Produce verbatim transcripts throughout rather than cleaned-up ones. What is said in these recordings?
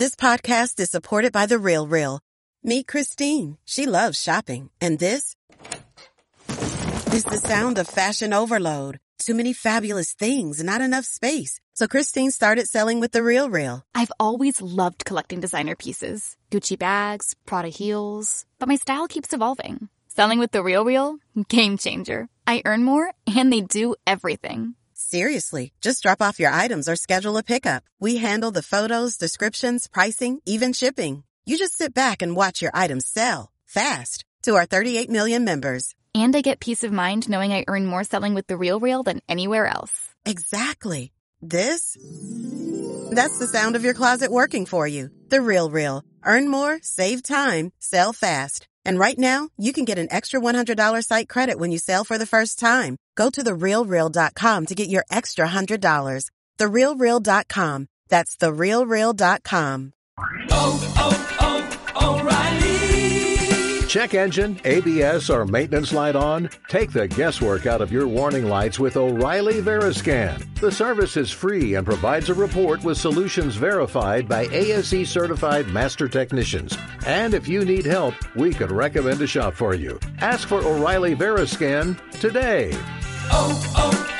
This podcast is supported by The Real Real. Meet Christine. She loves shopping. And this is the sound of fashion overload. Too many fabulous things, not enough space. So Christine started selling with The Real Real. I've always loved collecting designer pieces. Gucci bags, Prada heels. But my style keeps evolving. Selling with The Real Real? Game changer. I earn more, and they do everything. Seriously, just drop off your items or schedule a pickup. We handle the photos, descriptions, pricing, even shipping. You just sit back and watch your items sell fast to our thirty-eight million members. And I get peace of mind knowing I earn more selling with The Real Real than anywhere else. Exactly. This? That's the sound of your closet working for you. The Real Real. Earn more, save time, sell fast. And right now, you can get an extra one hundred dollars site credit when you sell for the first time. Go to the real real dot com to get your extra one hundred dollars. the real real dot com. That's the real real dot com. Oh, oh, oh, O'Reilly. Check engine, A B S, or maintenance light on? Take the guesswork out of your warning lights with O'Reilly Veriscan. The service is free and provides a report with solutions verified by A S E certified master technicians. And if you need help, we could recommend a shop for you. Ask for O'Reilly Veriscan today. Oh,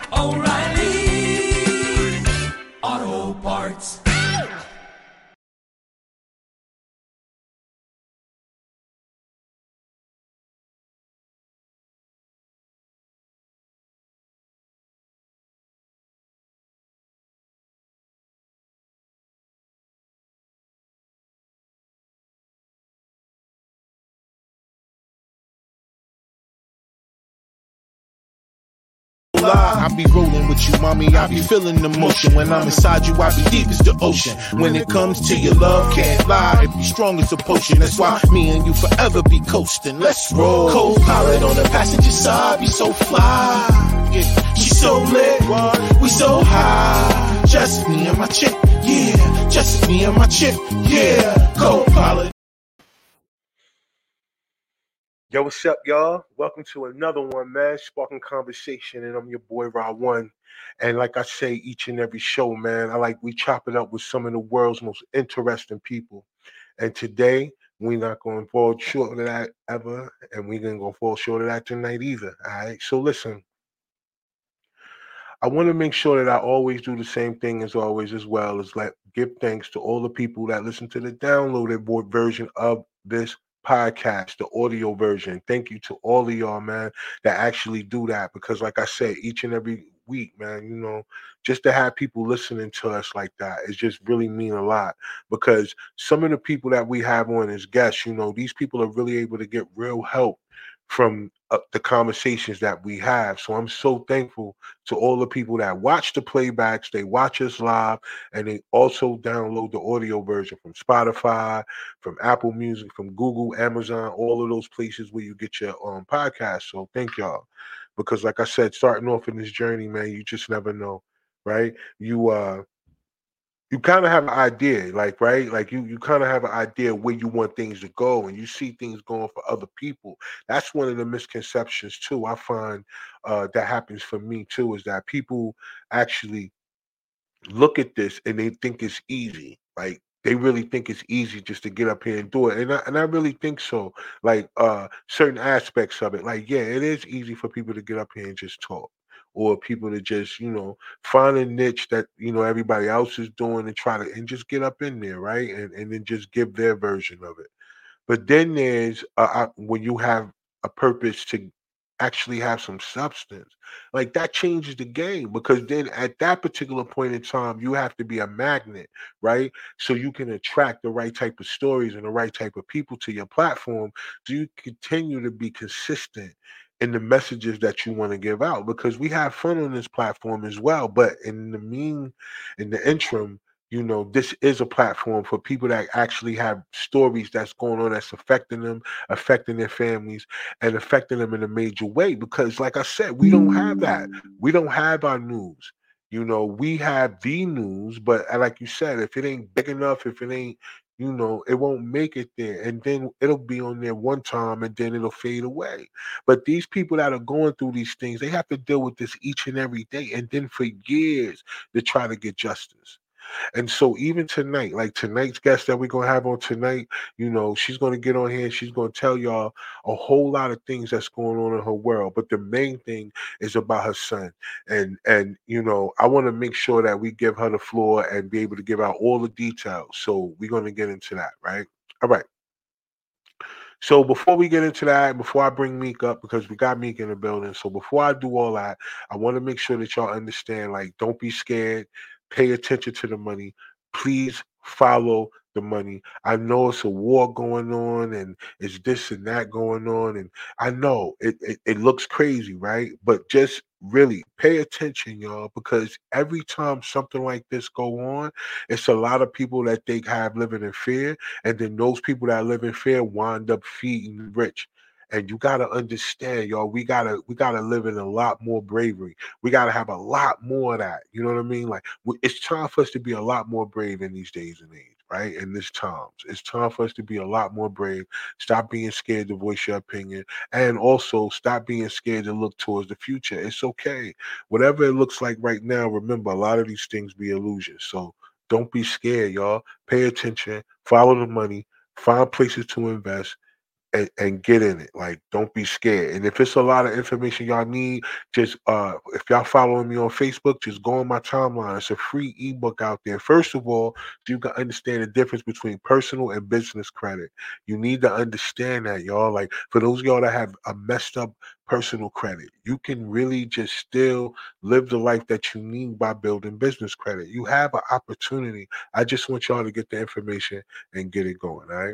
oh, oh, O'Reilly Auto Parts. I be rolling with you, mommy. I be feeling the motion. When I'm inside you, I be deep as the ocean. When it comes to your love, can't lie. It be strong as a potion. That's why me and you forever be coasting. Let's roll. Co-pilot on the passenger side, be so fly. Yeah, she so lit, we so high. Just me and my chick, yeah. Just me and my chick, yeah. Co-pilot. Yo, what's up, y'all? Welcome to another one, man. Sparking Conversation, and I'm your boy, Ra One. And like I say, each and every show, man, I like we chop it up with some of the world's most interesting people. And today, we're not going to fall short of that ever, and we're going to go fall short of that tonight either, all right? So listen, I want to make sure that I always do the same thing as always, as well as let give thanks to all the people that listen to the downloaded board version of this podcast, the audio version. Thank you to all of y'all, man, that actually do that, because like I said, each and every week, man, you know, just to have people listening to us like that is just really mean a lot, because some of the people that we have on as guests, you know, these people are really able to get real help from uh, the conversations that we have. So I'm so thankful to all the people that watch the playbacks, they watch us live, and they also download the audio version from Spotify, from Apple Music, from Google, Amazon, all of those places where you get your um, podcast. So thank y'all, because like I said, starting off in this journey, man, you just never know, right? You uh you kind of have an idea, like, right? Like you, you kind of have an idea where you want things to go, and you see things going for other people. That's one of the misconceptions too. I find uh, that happens for me too, is that people actually look at this and they think it's easy. Like they really think it's easy just to get up here and do it. And I, and I really think so. Like uh, certain aspects of it, like, yeah, it is easy for people to get up here and just talk, or people to just, you know, find a niche that, you know, everybody else is doing and try to, and just get up in there, right? And and then just give their version of it. But then there's, uh, uh, when you have a purpose to actually have some substance, like that changes the game, because then at that particular point in time, you have to be a magnet, right? So you can attract the right type of stories and the right type of people to your platform, so you continue to be consistent in the messages that you want to give out, because we have fun on this platform as well. But in the mean, in the interim, you know, this is a platform for people that actually have stories that's going on, that's affecting them, affecting their families, and affecting them in a major way. Because like I said, we don't have that. We don't have our news. You know, we have the news, but uh, like you said, if it ain't big enough, if it ain't, you know, it won't make it there. And then it'll be on there one time and then it'll fade away. But these people that are going through these things, they have to deal with this each and every day, and then for years to try to get justice. And so even tonight, like tonight's guest that we're gonna have on tonight, you know, she's gonna get on here and she's gonna tell y'all a whole lot of things that's going on in her world. But the main thing is about her son. And and you know, I want to make sure that we give her the floor and be able to give out all the details. So we're gonna get into that, right? All right. So before we get into that, before I bring Meek up, because we got Meek in the building. So before I do all that, I want to make sure that y'all understand, like, don't be scared. Pay attention to the money. Please follow the money. I know it's a war going on and it's this and that going on. And I know it, it, it looks crazy, right? But just really pay attention, y'all, because every time something like this go on, it's a lot of people that they have living in fear. And then those people that live in fear wind up feeding the rich. And you gotta understand, y'all, we gotta we gotta live in a lot more bravery. We gotta have a lot more of that. You know what I mean? Like we- it's time for us to be a lot more brave in these days and age, right? In this times. It's time for us to be a lot more brave. Stop being scared to voice your opinion. And also stop being scared to look towards the future. It's okay. Whatever it looks like right now, remember a lot of these things be illusions. So don't be scared, y'all. Pay attention, follow the money, find places to invest and, and get in it. Like, don't be scared. And if it's a lot of information y'all need, just uh if y'all following me on Facebook, just go on my timeline. It's a free ebook out there. First of all, so you can understand the difference between personal and business credit. You need to understand that, y'all. Like, for those of y'all that have a messed up personal credit, you can really just still live the life that you need by building business credit. You have an opportunity. I just want y'all to get the information and get it going. All right.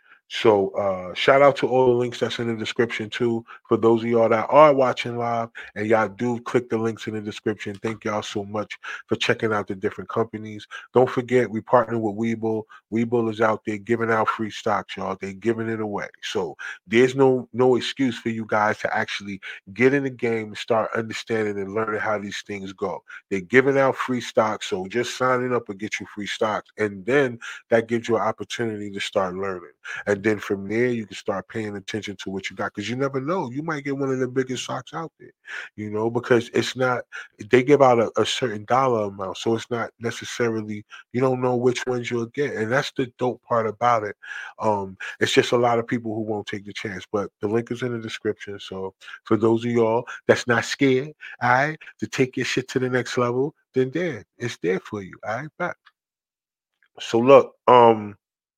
So uh shout out to all the links that's in the description too. For those of y'all that are watching live and y'all do click the links in the description. Thank y'all so much for checking out the different companies. Don't forget we partner with Webull. Webull is out there giving out free stocks, y'all. They're giving it away. So there's no no excuse for you guys to actually get in the game and start understanding and learning how these things go. They're giving out free stocks. So just signing up will get you free stocks. And then that gives you an opportunity to start learning. And then from there, you can start paying attention to what you got because you never know. You might get one of the biggest stocks out there, you know, because it's not, they give out a, a certain dollar amount. So it's not necessarily, you don't know which ones you'll get. And that's the dope part about it. Um, it's just a lot of people who won't take the chance. But the link is in the description. So for those of y'all that's not scared, all right, to take your shit to the next level, then there, it's there for you. All right, back. So look, um,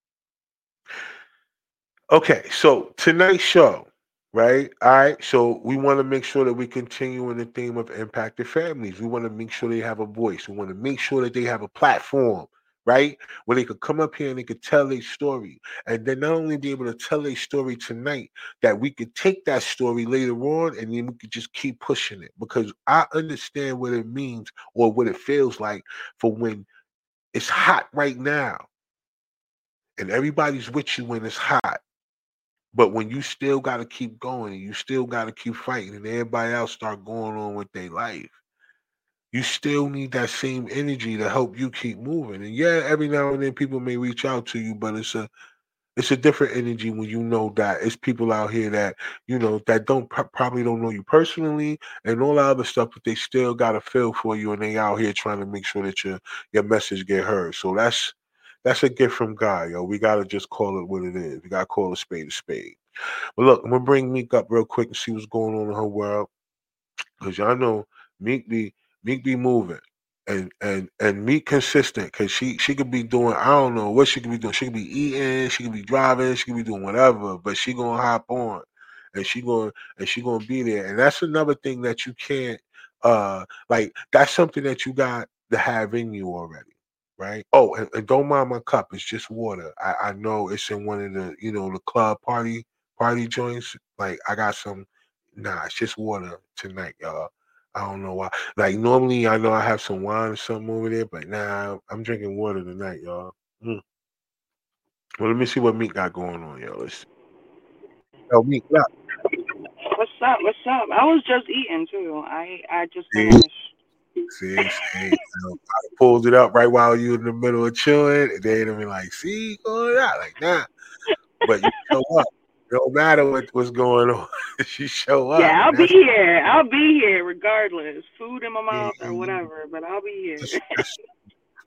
okay, so tonight's show, right? All right, so we want to make sure that we continue in the theme of impacted families. We want to make sure they have a voice. We want to make sure that they have a platform, right? Where they could come up here and they could tell their story. And then not only be able to tell their story tonight, that we could take that story later on and then we could just keep pushing it. Because I understand what it means or what it feels like for when it's hot right now and everybody's with you when it's hot. But when you still got to keep going and you still got to keep fighting and everybody else start going on with their life, you still need that same energy to help you keep moving. And yeah, every now and then people may reach out to you, but it's a it's a different energy when you know that it's people out here that, you know, that don't pro- probably don't know you personally and all that other stuff, but they still got a feel for you and they out here trying to make sure that your your message get heard. So that's that's a gift from God, yo. We gotta just call it what it is. We gotta call a spade a spade. But look, I'm gonna bring Meek up real quick and see what's going on in her world. Cause y'all know Meek be Meek be moving. And and and Meek consistent because she she could be doing, I don't know what she could be doing. She could be eating, she could be driving, she could be doing whatever, but she gonna hop on and she gonna and she gonna be there. And that's another thing that you can't uh like that's something that you got to have in you already. Right. Oh, and, and don't mind my cup. It's just water. I, I know it's in one of the, you know, the club party party joints. Like I got some. Nah, it's just water tonight, y'all. I don't know why. Like normally, I know I have some wine or something over there, but nah, I'm drinking water tonight, y'all. Mm. Well, let me see what Meek got going on, y'all. Let's see. Oh, Meek, yeah. What's up? What's up? I was just eating too. I I just See, finished. see, see. You know, I pulled it up right while you in the middle of chilling, and then be like, "See, going out like nah." But you show up. It don't matter what, what's going on. You show up, Yeah, and I'll be that's here. I'll be here regardless. Food in my yeah, mouth yeah, or yeah. whatever, but I'll be That's, here. that's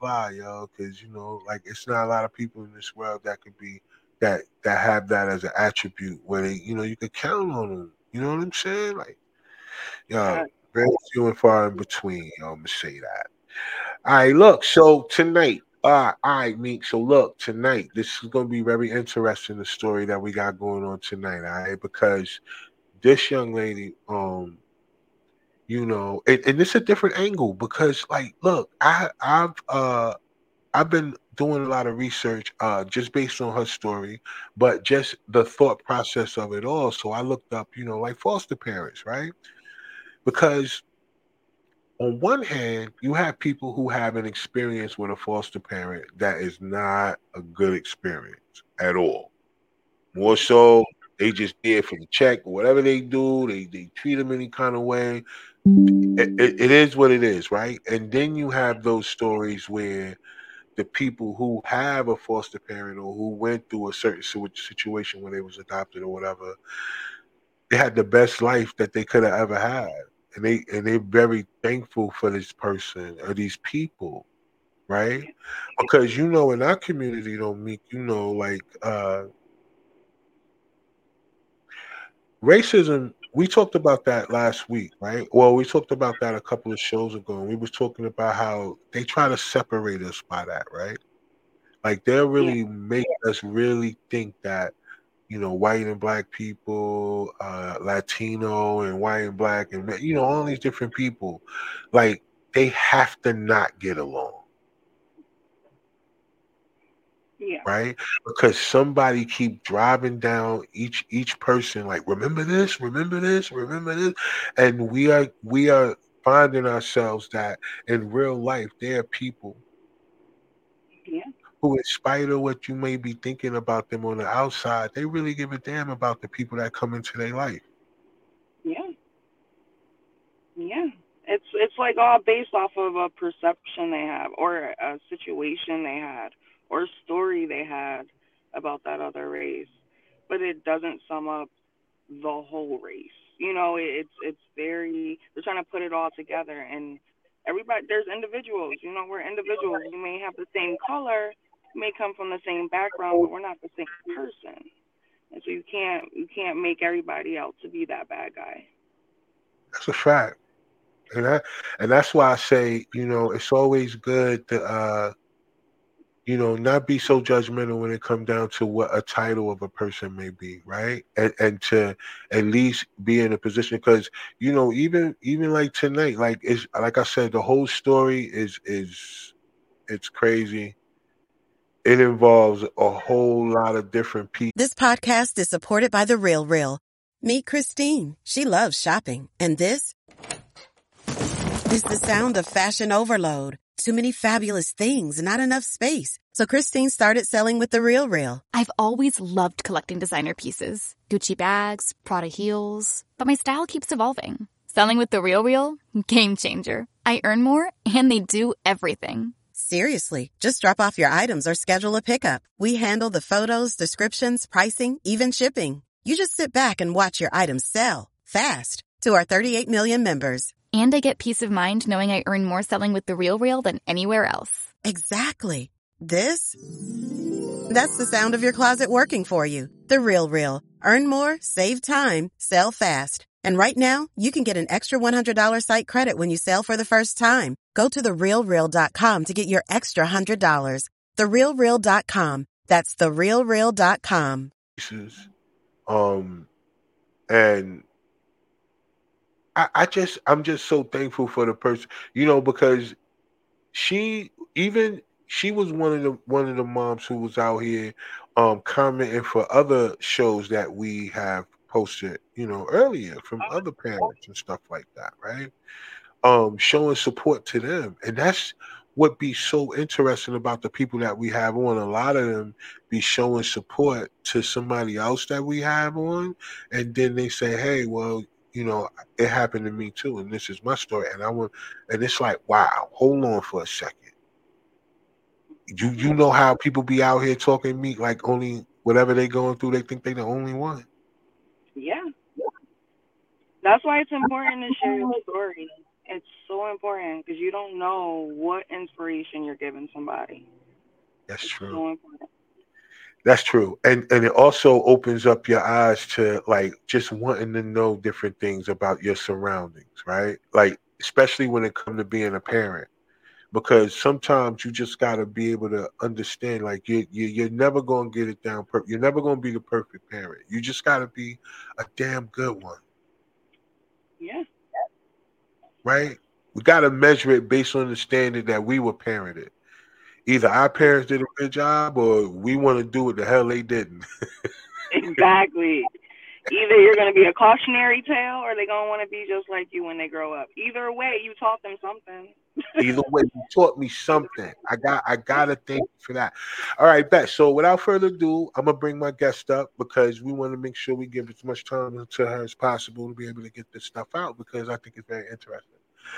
fly, yo, because you know, like it's not a lot of people in this world that could be that that have that as an attribute where they, you know, you could count on them. You know what I'm saying? Like, yo, Uh, very few and far in between. Yo, I'm gonna say that. All right, look. So tonight, uh, all right, Meek. So look, tonight, this is gonna be very interesting. The story that we got going on tonight, all right, because this young lady, um, you know, and, and it's a different angle because, like, look, I, I've, uh, I've been doing a lot of research, uh, just based on her story, but just the thought process of it all. So I looked up, you know, like foster parents, right? Because on one hand, you have people who have an experience with a foster parent that is not a good experience at all. More so, they just there for the check or whatever they do. They they treat them any kind of way. It, it, it is what it is, right? And then you have those stories where the people who have a foster parent or who went through a certain situ- situation when they was adopted or whatever, they had the best life that they could have ever had, and they and they're very thankful for this person or these people, right? Because you know, in our community, don't meet, you know, like uh racism. We talked about that last week, right? Well, we talked about that a couple of shows ago, and we was talking about how they try to separate us by that, right? Like they'll yeah, really make us really think that, you know, white and black people, uh, Latino and white and black, and you know, all these different people, like they have to not get along, yeah, right? Because somebody keep driving down each each person, like remember this, remember this, remember this, and we are we are finding ourselves that in real life there are people yeah, who, in spite of what you may be thinking about them on the outside, they really give a damn about the people that come into their life. yeah, yeah. It's it's like all based off of a perception they have, or a situation they had, or a story they had about that other race, but it doesn't sum up the whole race. You know, it, it's it's very they're trying to put it all together, and everybody there's individuals. You know, we're individuals. We may have the same color, may come from the same background, but we're not the same person. And so you can't you can't make everybody out to be that bad guy. That's a fact. And that and that's why I say, you know, it's always good to uh, you know, not be so judgmental when it comes down to what a title of a person may be, right? And and to at least be in a position because you know, even even like tonight, like it's like I said, the whole story is is it's crazy. It involves a whole lot of different people. This podcast is supported by The Real Real. Meet Christine. She loves shopping. And this is the sound of fashion overload. Too many fabulous things, not enough space. So Christine started selling with The Real Real. I've always loved collecting designer pieces. Gucci bags, Prada heels. But my style keeps evolving. Selling with The Real Real? Game changer. I earn more and they do everything. Seriously, just drop off your items or schedule a pickup. We handle the photos, descriptions, pricing, even shipping. You just sit back and watch your items sell fast to our thirty-eight million members. And I get peace of mind knowing I earn more selling with The Real Real than anywhere else. Exactly. This? That's the sound of your closet working for you. The Real Real. Earn more, save time, sell fast. And right now, you can get an extra one hundred dollars site credit when you sell for the first time. Go to the real real dot com to get your extra one hundred dollars. the real real dot com. That's the real real dot com. Um, and I, I just, I'm just so thankful for the person, you know, because she even she was one of the one of the moms who was out here um commenting for other shows that we have posted, you know, earlier from other parents and stuff like that, right? Um, showing support to them. And that's what be so interesting about the people that we have on. A lot of them be showing support to somebody else that we have on, and then they say, hey, well, you know, it happened to me too, and this is my story. And I want and it's like, wow, hold on for a second. You you know how people be out here talking meat like only whatever they going through, they think they the only one. Yeah. That's why it's important to share your story. It's so important because you don't know what inspiration you're giving somebody. That's It's true. so important. That's true. And and it also opens up your eyes to like just wanting to know different things about your surroundings, right? Like especially when it comes to being a parent. Because sometimes you just gotta be able to understand, like you, you you're never gonna get it down. Per- you're never gonna be the perfect parent. You just gotta be a damn good one, Yeah. right? We gotta measure it based on the standard that we were parented. Either our parents did a good job, or we want to do what the hell they didn't. Exactly. Either you're going to be a cautionary tale or they're going to want to be just like you when they grow up. Either way, you taught them something. Either way, you taught me Either something. way. I got I Yeah. gotta thank you for that. All right, bet. So without further ado, I'm gonna bring my guest up because we want to make sure we give as much time to her as possible to be able to get this stuff out because I think it's very interesting.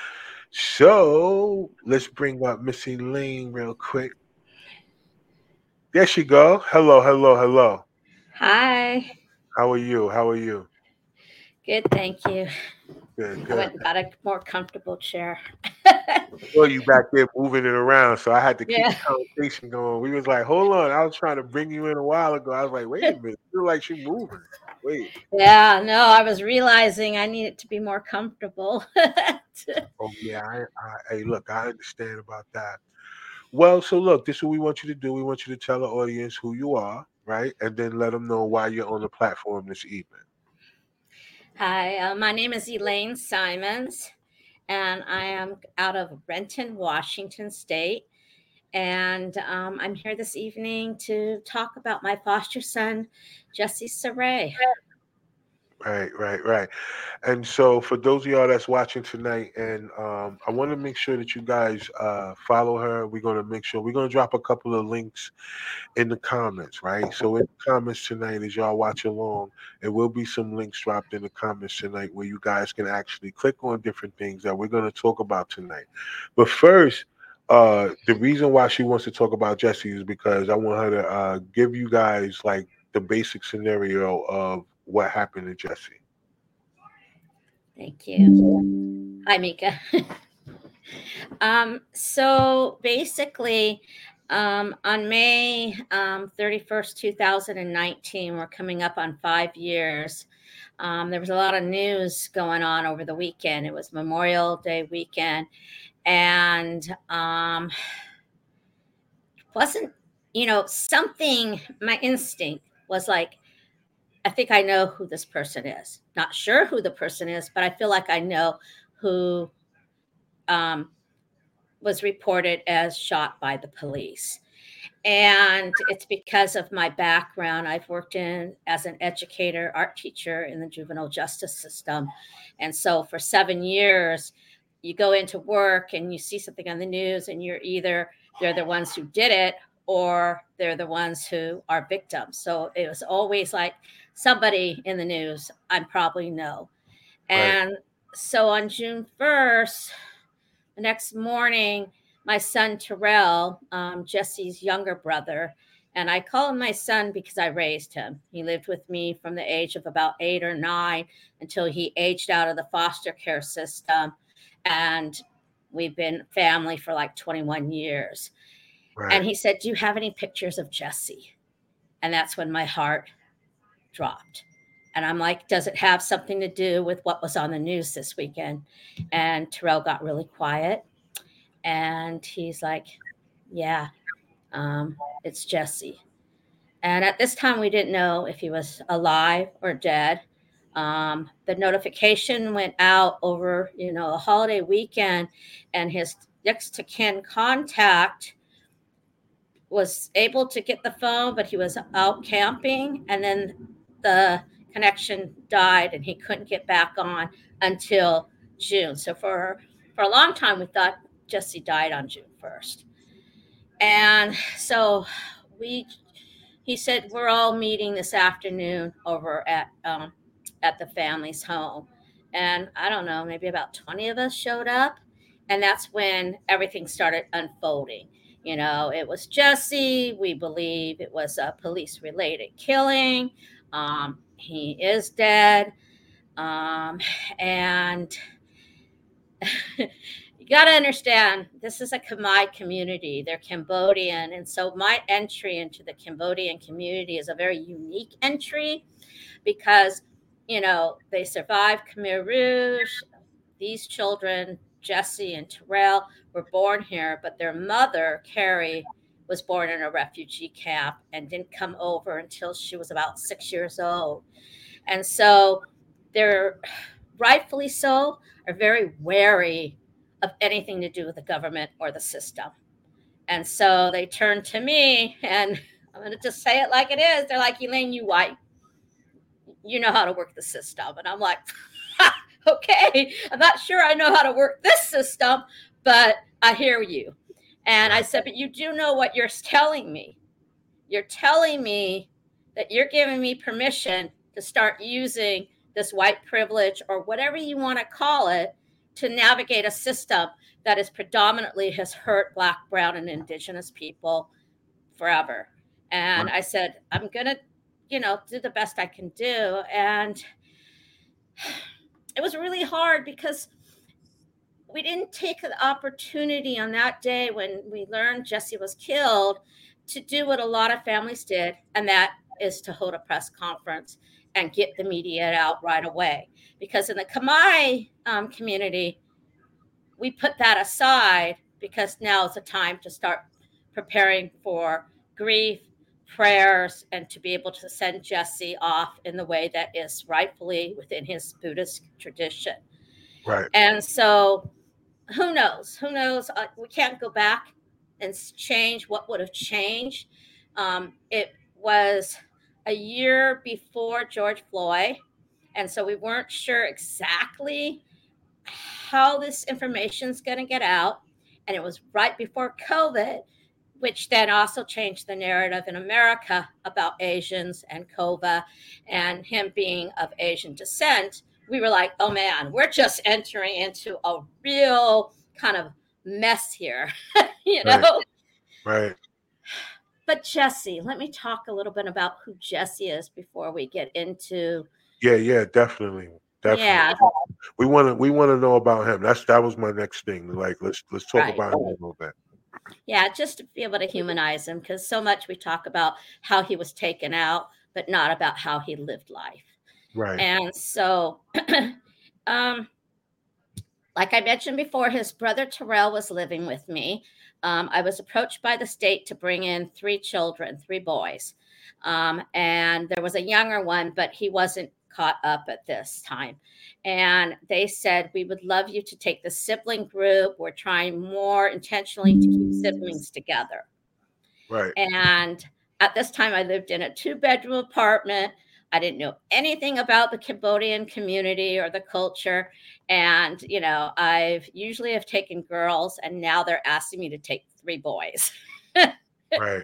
So let's bring up Missy Lane real quick. There she go. Hello, hello, hello. Hi. How are you? How are you? Good, thank you. Good, I good. went and got a more comfortable chair. Saw you back there moving it around, so I had to keep the Yeah. conversation going. We was like, hold on, I was trying to bring you in a while ago. I was like, wait a minute, feel like she moving. Wait. Yeah, no, I was realizing I needed to be more comfortable. Oh yeah, I, I, hey, look, I understand about that. Well, so look, this is what we want you to do. We want you to tell the audience who you are, right, and then let them know why you're on the platform this evening. Hi, uh, my name is Elaine Simons, and I am out of Renton, Washington State. And um, I'm here this evening to talk about my foster son, Jesse Saray. Right, right, right. And so, for those of y'all that's watching tonight, and um, I want to make sure that you guys uh, follow her. We're going to make sure we're going to drop a couple of links in the comments, right? So, in the comments tonight, as y'all watch along, there will be some links dropped in the comments tonight where you guys can actually click on different things that we're going to talk about tonight. But first, uh, the reason why she wants to talk about Jesse is because I want her to uh, give you guys like the basic scenario of what happened to Jesse. Thank you. Hi, Mika. Um, so basically, um, on May um, thirty-first, two thousand nineteen, we're coming up on five years. Um, there was a lot of news going on over the weekend. It was Memorial Day weekend. And um, wasn't, you know, something, my instinct was like, I think I know who this person is. Not sure who the person is, but I feel like I know who um, was reported as shot by the police. And it's because of my background. I've worked in as an educator, art teacher in the juvenile justice system. And so for seven years, you go into work and you see something on the news and you're either they're the ones who did it or they're the ones who are victims. So it was always like somebody in the news I probably know. Right. And so on June first, the next morning, my son Terrell, um, Jesse's younger brother, and I call him my son because I raised him. He lived with me from the age of about eight or nine until he aged out of the foster care system. And we've been family for like twenty-one years. And Right. he said, "Do you have any pictures of Jesse?" And that's when my heart dropped. And I'm like, does it have something to do with what was on the news this weekend? And Terrell got really quiet. And he's like, yeah, um, it's Jesse. And at this time, we didn't know if he was alive or dead. Um, the notification went out over, you know, a holiday weekend, and his next to kin contact was able to get the phone, but he was out camping, and then the connection died, and he couldn't get back on until June. So for for a long time, we thought Jesse died on June first. And so we, he said, we're all meeting this afternoon over at um, at the family's home. And I don't know, maybe about twenty of us showed up. And that's when everything started unfolding. You know, it was Jesse. We believe it was a police related killing. Um, he is dead. Um, and you got to understand, this is a Khmer community. They're Cambodian. And so my entry into the Cambodian community is a very unique entry because, you know, they survived Khmer Rouge. These children, Jesse and Terrell, were born here, but their mother, Carrie, was born in a refugee camp and didn't come over until she was about six years old. And so they're rightfully so are very wary of anything to do with the government or the system. And so they turn to me, and I'm going to just say it like it is. They're like, Elaine, you white, you know how to work the system. And I'm like, okay, I'm not sure I know how to work this system, but I hear you. And I said, but you do know what you're telling me. You're telling me that you're giving me permission to start using this white privilege or whatever you want to call it to navigate a system that is predominantly has hurt Black, brown, and indigenous people forever. And I said, I'm going to, you know, do the best I can do. And it was really hard because we didn't take the opportunity on that day when we learned Jesse was killed to do what a lot of families did, and that is to hold a press conference and get the media out right away. Because in the Khmer um, community, we put that aside because now is the time to start preparing for grief, prayers, and to be able to send Jesse off in the way that is rightfully within his Buddhist tradition. Right. And so who knows? Who knows? Uh, we can't go back and change what would have changed. Um, it was a year before George Floyd, and so we weren't sure exactly how this information is going to get out. And it was right before COVID, which then also changed the narrative in America about Asians and Kova and him being of Asian descent. We were like, oh man, we're just entering into a real kind of mess here, you know? Right. Right. But Jesse, let me talk a little bit about who Jesse is before we get into. Yeah, yeah, definitely. Definitely. Yeah. We want to we want to know about him. That's that was my next thing. Like let's let's talk Right. about him a little bit. Yeah, just to be able to humanize him, because so much we talk about how he was taken out, but not about how he lived life. Right. And so, um, like I mentioned before, his brother Terrell was living with me. Um, I was approached by the state to bring in three children, three boys. Um, and there was a younger one, but he wasn't caught up at this time. And they said, we would love you to take the sibling group. We're trying more intentionally to keep siblings together. Right. And at this time, I lived in a two-bedroom apartment. I didn't know anything about the Cambodian community or the culture. And, you know, I've usually have taken girls, and now they're asking me to take three boys. Right.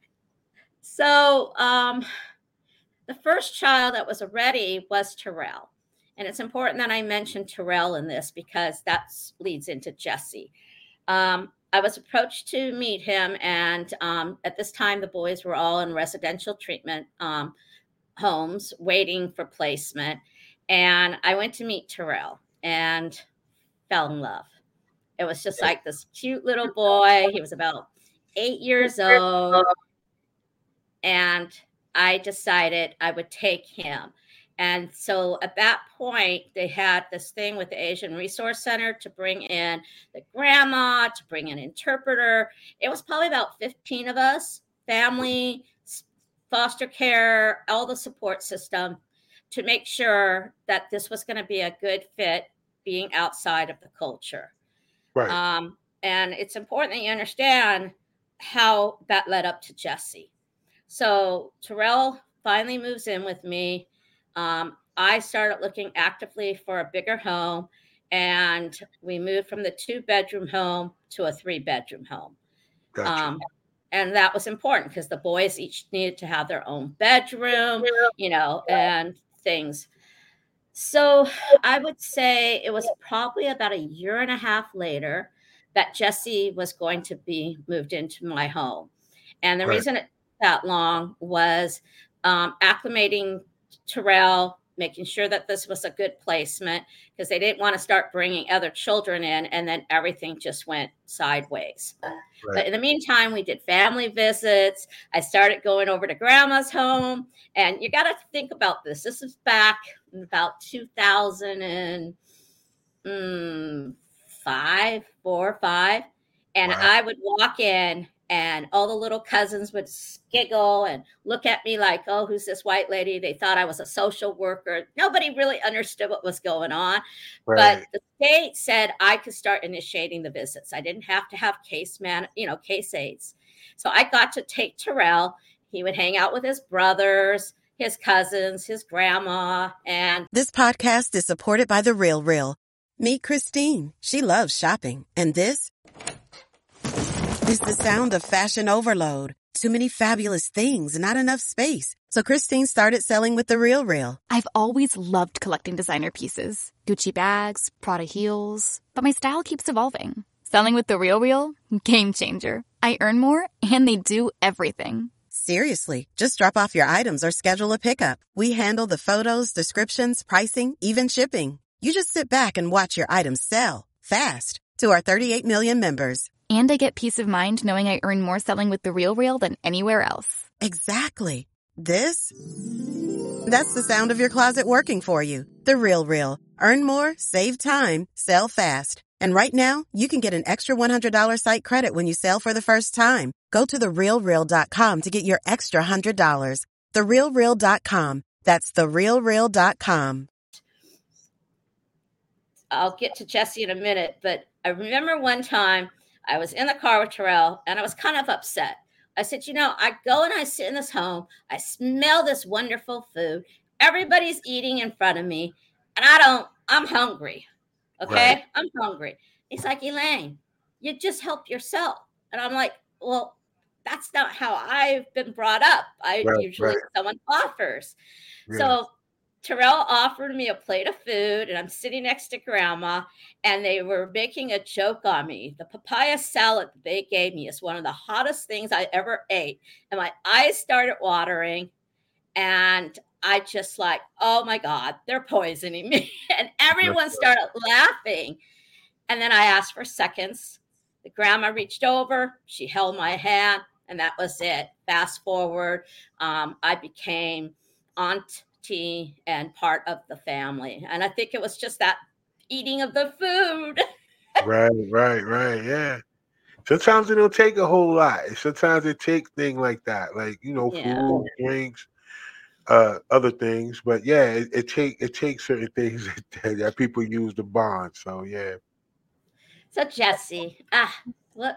So um, the first child that was ready was Terrell. And it's important that I mention Terrell in this because that leads into Jesse. Um, I was approached to meet him. And um, at this time, the boys were all in residential treatment um, homes waiting for placement. And I went to meet Terrell and fell in love. It was just like this cute little boy. He was about eight years old. And I decided I would take him. And so at that point, they had this thing with the Asian Resource Center to bring in the grandma, to bring an interpreter. It was probably about fifteen of us, family, foster care, all the support system, to make sure that this was going to be a good fit being outside of the culture. Right. Um, and it's important that you understand how that led up to Jesse. So Terrell finally moves in with me. Um, I started looking actively for a bigger home, and we moved from the two-bedroom home to a three-bedroom home. Gotcha. Um, and that was important because the boys each needed to have their own bedroom, you know, and things. So I would say it was probably about a year and a half later that Jesse was going to be moved into my home. And the Right. reason it took that long was um, acclimating Terrell, making sure that this was a good placement because they didn't want to start bringing other children in, and then everything just went sideways. Right. But in the meantime, we did family visits. I started going over to grandma's home, and you got to think about this. This is back in about two thousand five, four, five, and wow. I would walk in, and all the little cousins would giggle and look at me like, oh, who's this white lady? They thought I was a social worker. Nobody really understood what was going on. Right. But the state said I could start initiating the visits. I didn't have to have case man, you know, case aides. So I got to take Terrell. He would hang out with his brothers, his cousins, his grandma. And this podcast is supported by The Real Real. Meet Christine. She loves shopping. And this is the sound of fashion overload. Too many fabulous things, not enough space. So Christine started selling with The Real Real. I've always loved collecting designer pieces. Gucci bags, Prada heels. But my style keeps evolving. Selling with The Real Real? Game changer. I earn more and they do everything. Seriously, just drop off your items or schedule a pickup. We handle the photos, descriptions, pricing, even shipping. You just sit back and watch your items sell fast to our thirty-eight million members. And I get peace of mind knowing I earn more selling with The Real Real than anywhere else. Exactly. This? That's the sound of your closet working for you. The Real Real. Earn more, save time, sell fast. And right now, you can get an extra one hundred dollars site credit when you sell for the first time. Go to the real real dot com to get your extra one hundred dollars. the real real dot com. That's the real real dot com. I'll get to Jesse in a minute, but I remember one time I was in the car with Terrell and I was kind of upset. I said, you know, I go and I sit in this home. I smell this wonderful food. Everybody's eating in front of me and I don't, I'm hungry. Okay. Right. I'm hungry. He's like, Elaine, you just help yourself. And I'm like, well, that's not how I've been brought up. I right, usually right. someone offers. Yeah. So Terrell offered me a plate of food and I'm sitting next to grandma and they were making a joke on me. The papaya salad that they gave me is one of the hottest things I ever ate. And my eyes started watering and I just like, oh my God, they're poisoning me. And everyone started laughing. And then I asked for seconds. The grandma reached over, she held my hand and that was it. Fast forward, um, I became aunt and part of the family. And I think it was just that eating of the food. right, right, right. Yeah. Sometimes it don't take a whole lot. Sometimes it takes things like that, like, you know, yeah. food, drinks, uh, other things. But yeah, it, it take it takes certain things that, that people use to bond. So yeah. So Jesse, ah, look,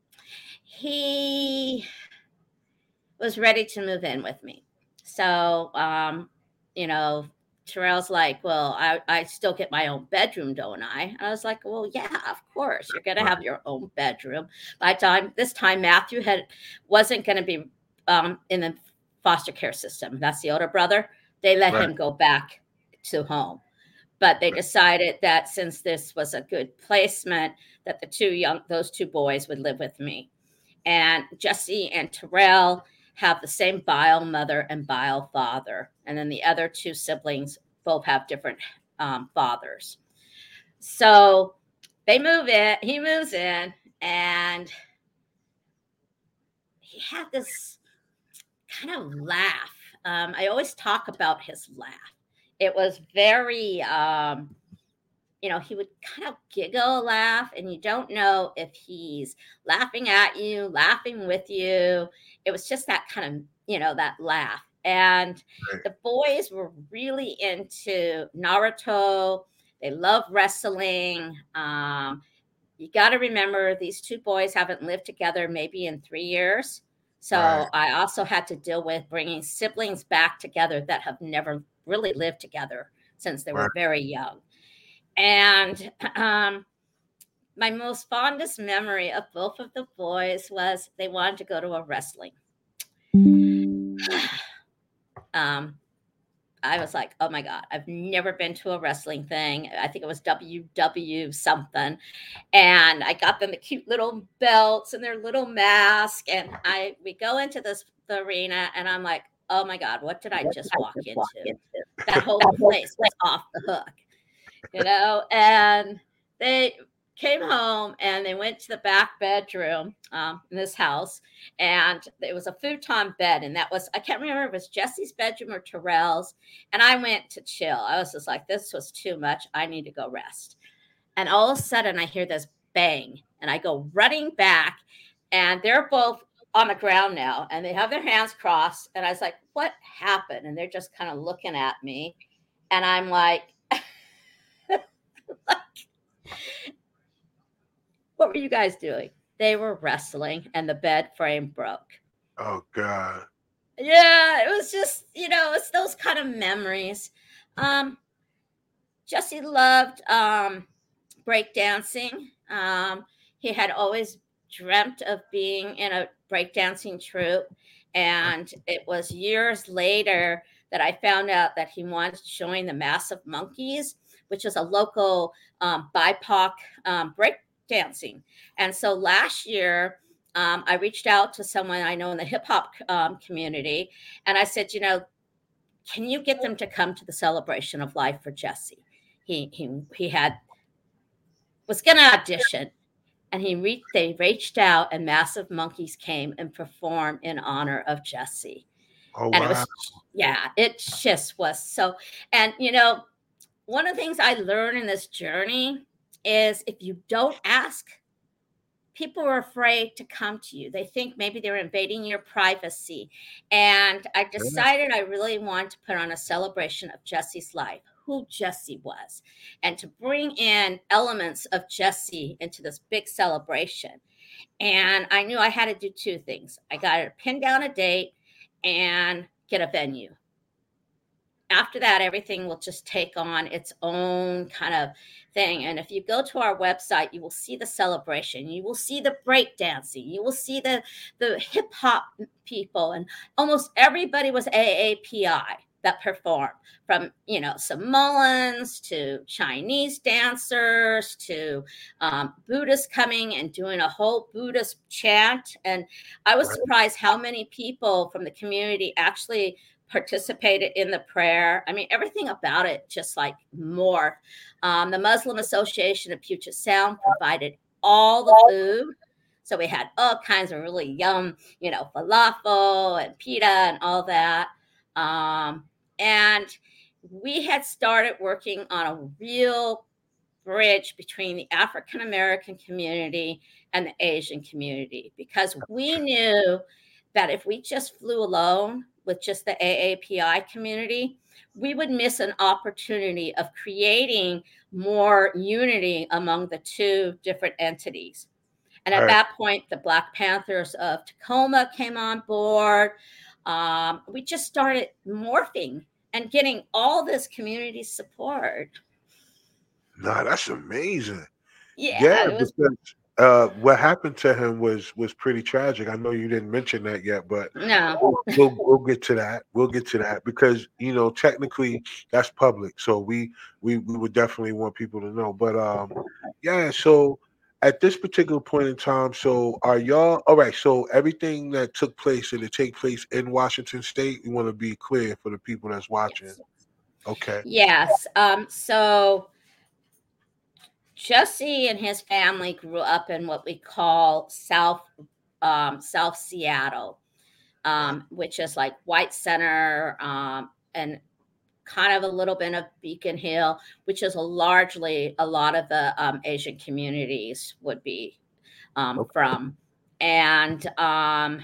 he was ready to move in with me. So um you know, Terrell's like, well, I, I still get my own bedroom, don't I? And I was like, well, yeah, of course. You're going to have your own bedroom. By time this time, Matthew had wasn't going to be um, in the foster care system. That's the older brother. They let right. him go back to home. But they decided that since this was a good placement, that the two young, those two boys would live with me. And Jesse and Terrell have the same bio mother and bio father. And then the other two siblings both have different um, fathers. So they move in, he moves in, and he had this kind of laugh. Um, I always talk about his laugh. It was very, um, you know, he would kind of giggle, laugh, and you don't know if he's laughing at you, laughing with you. It was just that kind of, you know, that laugh. And the boys were really into Naruto. They love wrestling. Um, you got to remember these two boys haven't lived together maybe in three years. So right. I also had to deal with bringing siblings back together that have never really lived together since they were right. very young. And um, my most fondest memory of both of the boys was they wanted to go to a wrestling. um, I was like, oh my God, I've never been to a wrestling thing. I think it was W W something. And I got them the cute little belts and their little mask. And I we go into this the arena and I'm like, oh my God, what did I just walk into? that whole place was off the hook, you know. And they came home and they went to the back bedroom um, in this house, and it was a futon bed, and that was, I can't remember if it was Jesse's bedroom or Terrell's. And I went to chill. I was just like, this was too much. I need to go rest. And all of a sudden I hear this bang, and I go running back, and they're both on the ground now, and they have their hands crossed. And I was like, what happened? And they're just kind of looking at me, and I'm like, like, what were you guys doing? They were wrestling, and the bed frame broke. Oh, God. Yeah, it was just, you know, it's those kind of memories. Um, Jesse loved um, breakdancing. Um, he had always dreamt of being in a breakdancing troupe. And it was years later that I found out that he wanted to join the Massive Monkeys, which is a local um, B I P O C um, breakdancing. And so last year, um, I reached out to someone I know in the hip hop um, community. And I said, you know, can you get them to come to the celebration of life for Jesse? He he he had was going to audition, and he re- they reached out, and Massive Monkeys came and performed in honor of Jesse. Oh, and wow. it was, yeah, it just was so. And you know, one of the things I learned in this journey is if you don't ask, people are afraid to come to you. They think maybe they're invading your privacy. And I decided I really wanted to put on a celebration of Jesse's life, who Jesse was, and to bring in elements of Jesse into this big celebration. And I knew I had to do two things. I got to pin down a date and get a venue. After that, everything will just take on its own kind of thing. And if you go to our website, you will see the celebration. You will see the breakdancing. You will see the, the hip hop people. And almost everybody was A A P I that performed, from, you know, Samoans to Chinese dancers to um, Buddhists coming and doing a whole Buddhist chant. And I was surprised how many people from the community actually participated in the prayer. I mean, everything about it just like more. Um, the Muslim Association of Puget Sound provided all the food. So we had all kinds of really yum, you know, falafel and pita and all that. Um, and we had started working on a real bridge between the African American community and the Asian community, because we knew that if we just flew alone with just the A A P I community, we would miss an opportunity of creating more unity among the two different entities. And at Right. that point, the Black Panthers of Tacoma came on board. Um, we just started morphing and getting all this community support. Nah, that's amazing. Yeah, Yeah, it was. because uh, what happened to him was was pretty tragic. I know you didn't mention that yet, but No. we'll, we'll we'll get to that. We'll get to that because you know technically that's public, so we we we would definitely want people to know. But um, yeah. So at this particular point in time, so are y'all all right? So everything that took place, did it take place in Washington State? We want to be clear for the people that's watching. Yes. Okay. Yes. Um, so Jesse and his family grew up in what we call South um, South Seattle, um, which is like White Center um, and kind of a little bit of Beacon Hill, which is a largely a lot of the um, Asian communities would be um, Okay. from. And um,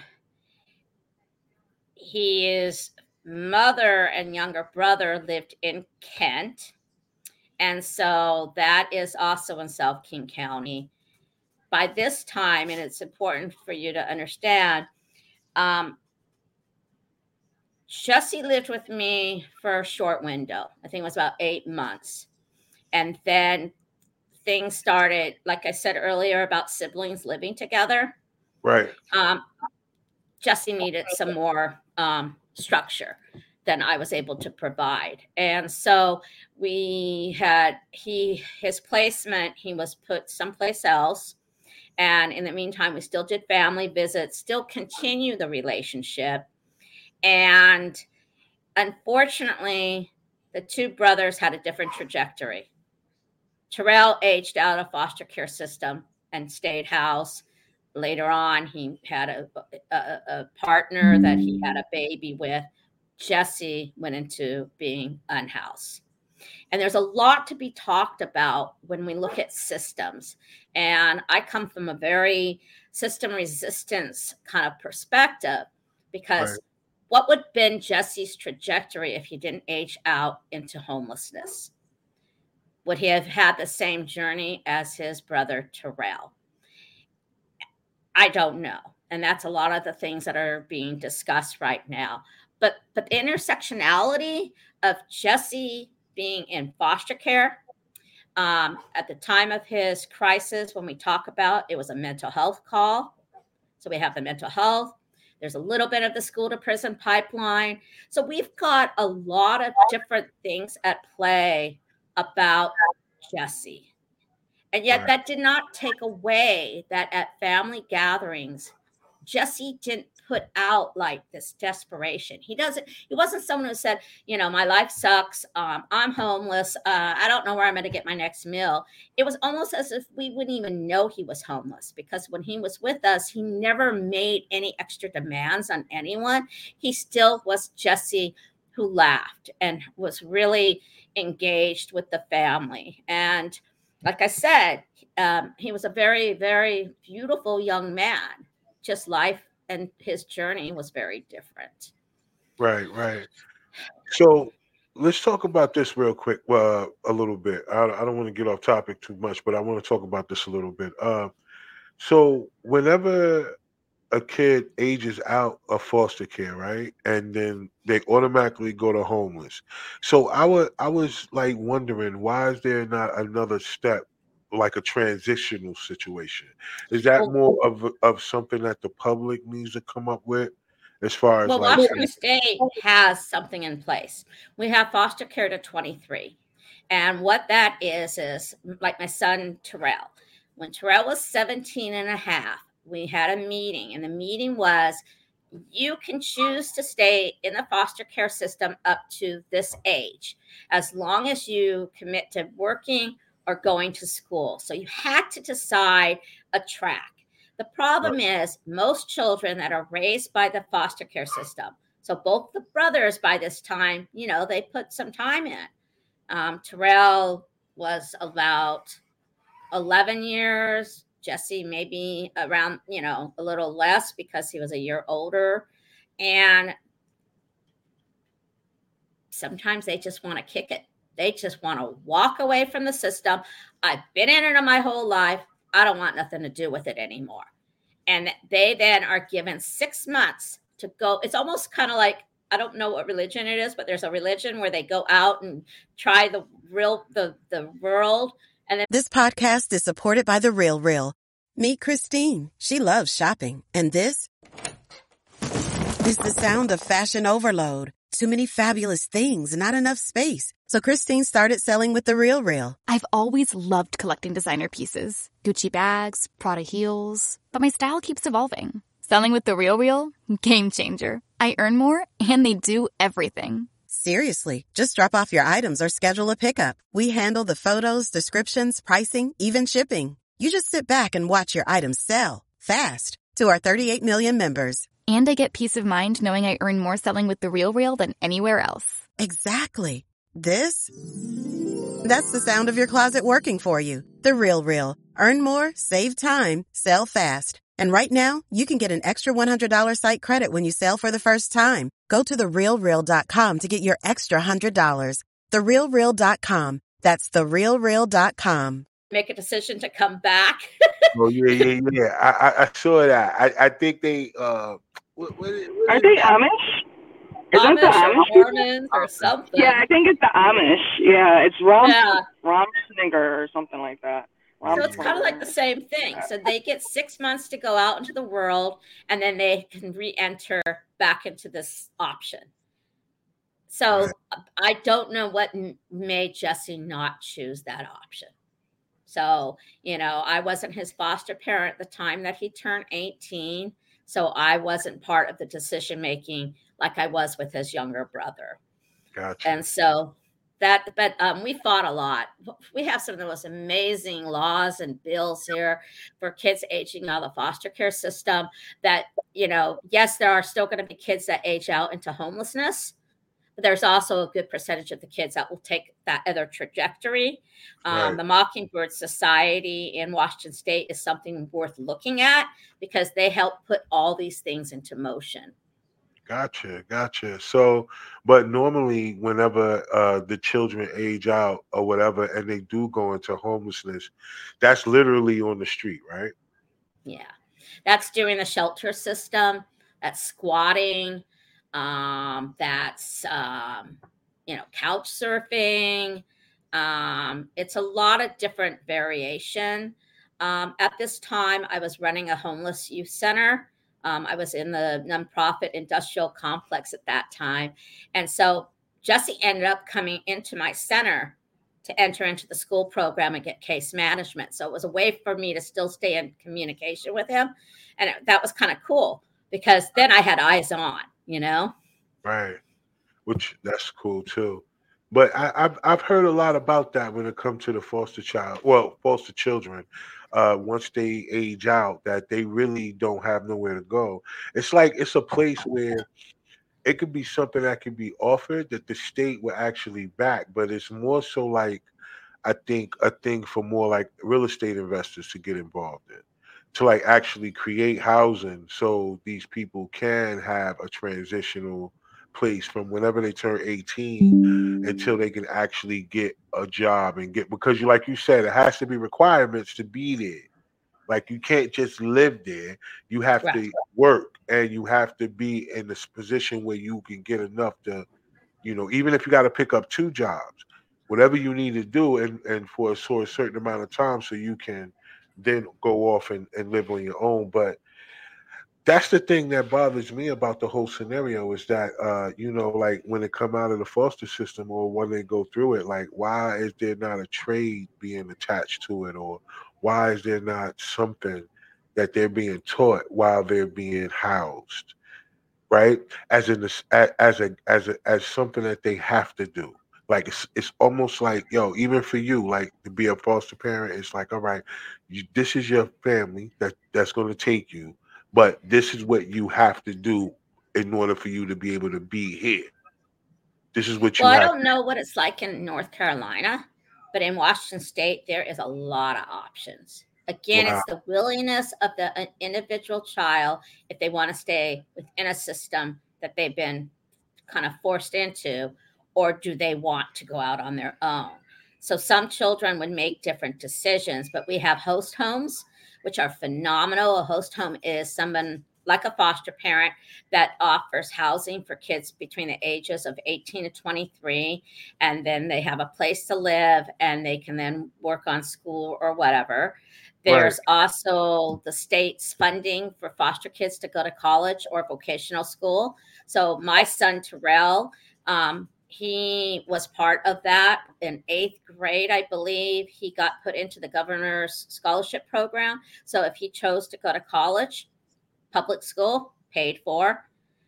his mother and younger brother lived in Kent. And so that is also in South King County. By this time, and it's important for you to understand, um, Jesse lived with me for a short window. I think it was about eight months. And then things started, like I said earlier, about siblings living together. Right. Um, Jesse needed some more um, structure than I was able to provide. And so we had, he, his placement, he was put someplace else. And in the meantime, we still did family visits, still continue the relationship. And unfortunately, the two brothers had a different trajectory. Terrell aged out of foster care system and stayed house. Later on, he had a, a, a partner that he had a baby with. Jesse went into being unhoused. And there's a lot to be talked about when we look at systems. And I come from a very system resistance kind of perspective, because right. what would have been Jesse's trajectory if he didn't age out into homelessness? Would he have had the same journey as his brother Terrell? I don't know. And that's a lot of the things that are being discussed right now. But but the intersectionality of Jesse being in foster care, um, at the time of his crisis, when we talk about it, was a mental health call. So we have the mental health. There's a little bit of the school to prison pipeline. So we've got a lot of different things at play about Jesse. And yet that did not take away that at family gatherings, Jesse didn't put out like this desperation. He doesn't, he wasn't someone who said, you know, my life sucks. Um, I'm homeless. Uh, I don't know where I'm going to get my next meal. It was almost as if we wouldn't even know he was homeless, because when he was with us, he never made any extra demands on anyone. He still was Jesse who laughed and was really engaged with the family. And like I said, um, he was a very, very beautiful young man. Just life and his journey was very different. Right, right. So let's talk about this real quick, uh, a little bit. I, I don't want to get off topic too much, but I want to talk about this a little bit. Uh, so whenever a kid ages out of foster care, right, and then they automatically go to homeless. So I was, I was like wondering, why is there not another step, like a transitional situation? Is that well, more of of something that the public needs to come up with, as far as well, like? Washington State has something in place. We have foster care to twenty-three, and what that is is like my son Terrell. When Terrell was seventeen and a half, we had a meeting, and the meeting was, you can choose to stay in the foster care system up to this age, as long as you commit to working or going to school. So you had to decide a track. The problem right. is most children that are raised by the foster care system, so both the brothers by this time, you know, they put some time in. Um, Terrell was about eleven years. Jesse maybe around, you know, a little less because he was a year older. And sometimes they just want to kick it. They just want to walk away from the system. I've been in it my whole life. I don't want nothing to do with it anymore. And they then are given six months to go. It's almost kind of like, I don't know what religion it is, but there's a religion where they go out and try the real, the, the world. And then this podcast is supported by The Real Real. Meet Christine. She loves shopping. And this is the sound of fashion overload. Too many fabulous things, not enough space. So Christine started selling with The Real Real. I've always loved collecting designer pieces. Gucci bags, Prada heels. But my style keeps evolving. Selling with The Real Real? Game changer. I earn more, and they do everything. Seriously, just drop off your items or schedule a pickup. We handle the photos, descriptions, pricing, even shipping. You just sit back and watch your items sell fast to our thirty-eight million members. And I get peace of mind knowing I earn more selling with The Real Real than anywhere else. Exactly. This? That's the sound of your closet working for you. The Real Real. Earn more, save time, sell fast. And right now, you can get an extra one hundred dollars site credit when you sell for the first time. Go to the real real dot com to get your extra one hundred dollars. the real real dot com. That's the real real dot com. Make a decision to come back. Oh, yeah, yeah, yeah. I, I, I saw that. I, I think they, uh, what, what, what are they that? Amish? Isn't Amish, the Amish or Mormons or something? Yeah, I think it's the Amish. Yeah, it's Rom, yeah. Rom Sninger or something like that. Rom so it's kind of like the same thing. So they get six months to go out into the world, and then they can re-enter back into this option. So right. I don't know what made Jesse not choose that option. So, you know, I wasn't his foster parent at the time that he turned eighteen. So I wasn't part of the decision making like I was with his younger brother. Gotcha. And so that, but um, we fought a lot. We have some of the most amazing laws and bills here for kids aging out of the foster care system that, you know, yes, there are still going to be kids that age out into homelessness, but there's also a good percentage of the kids that will take that other trajectory. Um, Right. the Mockingbird Society in Washington State is something worth looking at because they help put all these things into motion. Gotcha, gotcha. So, but normally, whenever uh, the children age out or whatever, and they do go into homelessness, that's literally on the street, right? Yeah. That's doing the shelter system, that's squatting, um, that's, um, you know, couch surfing. Um, it's a lot of different variation. Um, at this time, I was running a homeless youth center. Um, I was in the nonprofit industrial complex at that time. And so Jesse ended up coming into my center to enter into the school program and get case management. So it was a way for me to still stay in communication with him. And it, that was kind of cool because then I had eyes on, you know? Right. Which that's cool too. But I, I've I've heard a lot about that when it comes to the foster child, well, foster children. Uh, once they age out, that they really don't have nowhere to go. It's like it's a place where it could be something that could be offered that the state will actually back, but it's more so like I think a thing for more like real estate investors to get involved in, to like actually create housing so these people can have a transitional place from whenever they turn eighteen until they can actually get a job and get, because you like you said, it has to be requirements to be there. Like you can't just live there. You have Right. to work and you have to be in this position where you can get enough to, you know, even if you got to pick up two jobs, whatever you need to do and, and for a sort of certain amount of time so you can then go off and, and live on your own. But that's the thing that bothers me about the whole scenario is that uh, you know, like when they come out of the foster system or when they go through it, like why is there not a trade being attached to it, or why is there not something that they're being taught while they're being housed, right? As in this, a- as a as a as something that they have to do. Like it's it's almost like, yo, even for you, like to be a foster parent, it's like, all right, you, this is your family that that's going to take you, but this is what you have to do in order for you to be able to be here. This is what you Well, I have don't know what it's like in North Carolina, but in Washington State, there is a lot of options. to. Again, Wow. it's the willingness of the uh, individual child if they want to stay within a system that they've been kind of forced into, or do they want to go out on their own? So some children would make different decisions, but we have host homes, which are phenomenal. A host home is someone like a foster parent that offers housing for kids between the ages of eighteen to twenty-three. And then they have a place to live and they can then work on school or whatever. Right. There's also the state's funding for foster kids to go to college or vocational school. So my son Terrell, um, he was part of that in eighth grade, I believe. He got put into the governor's scholarship program. So if he chose to go to college, public school, paid for.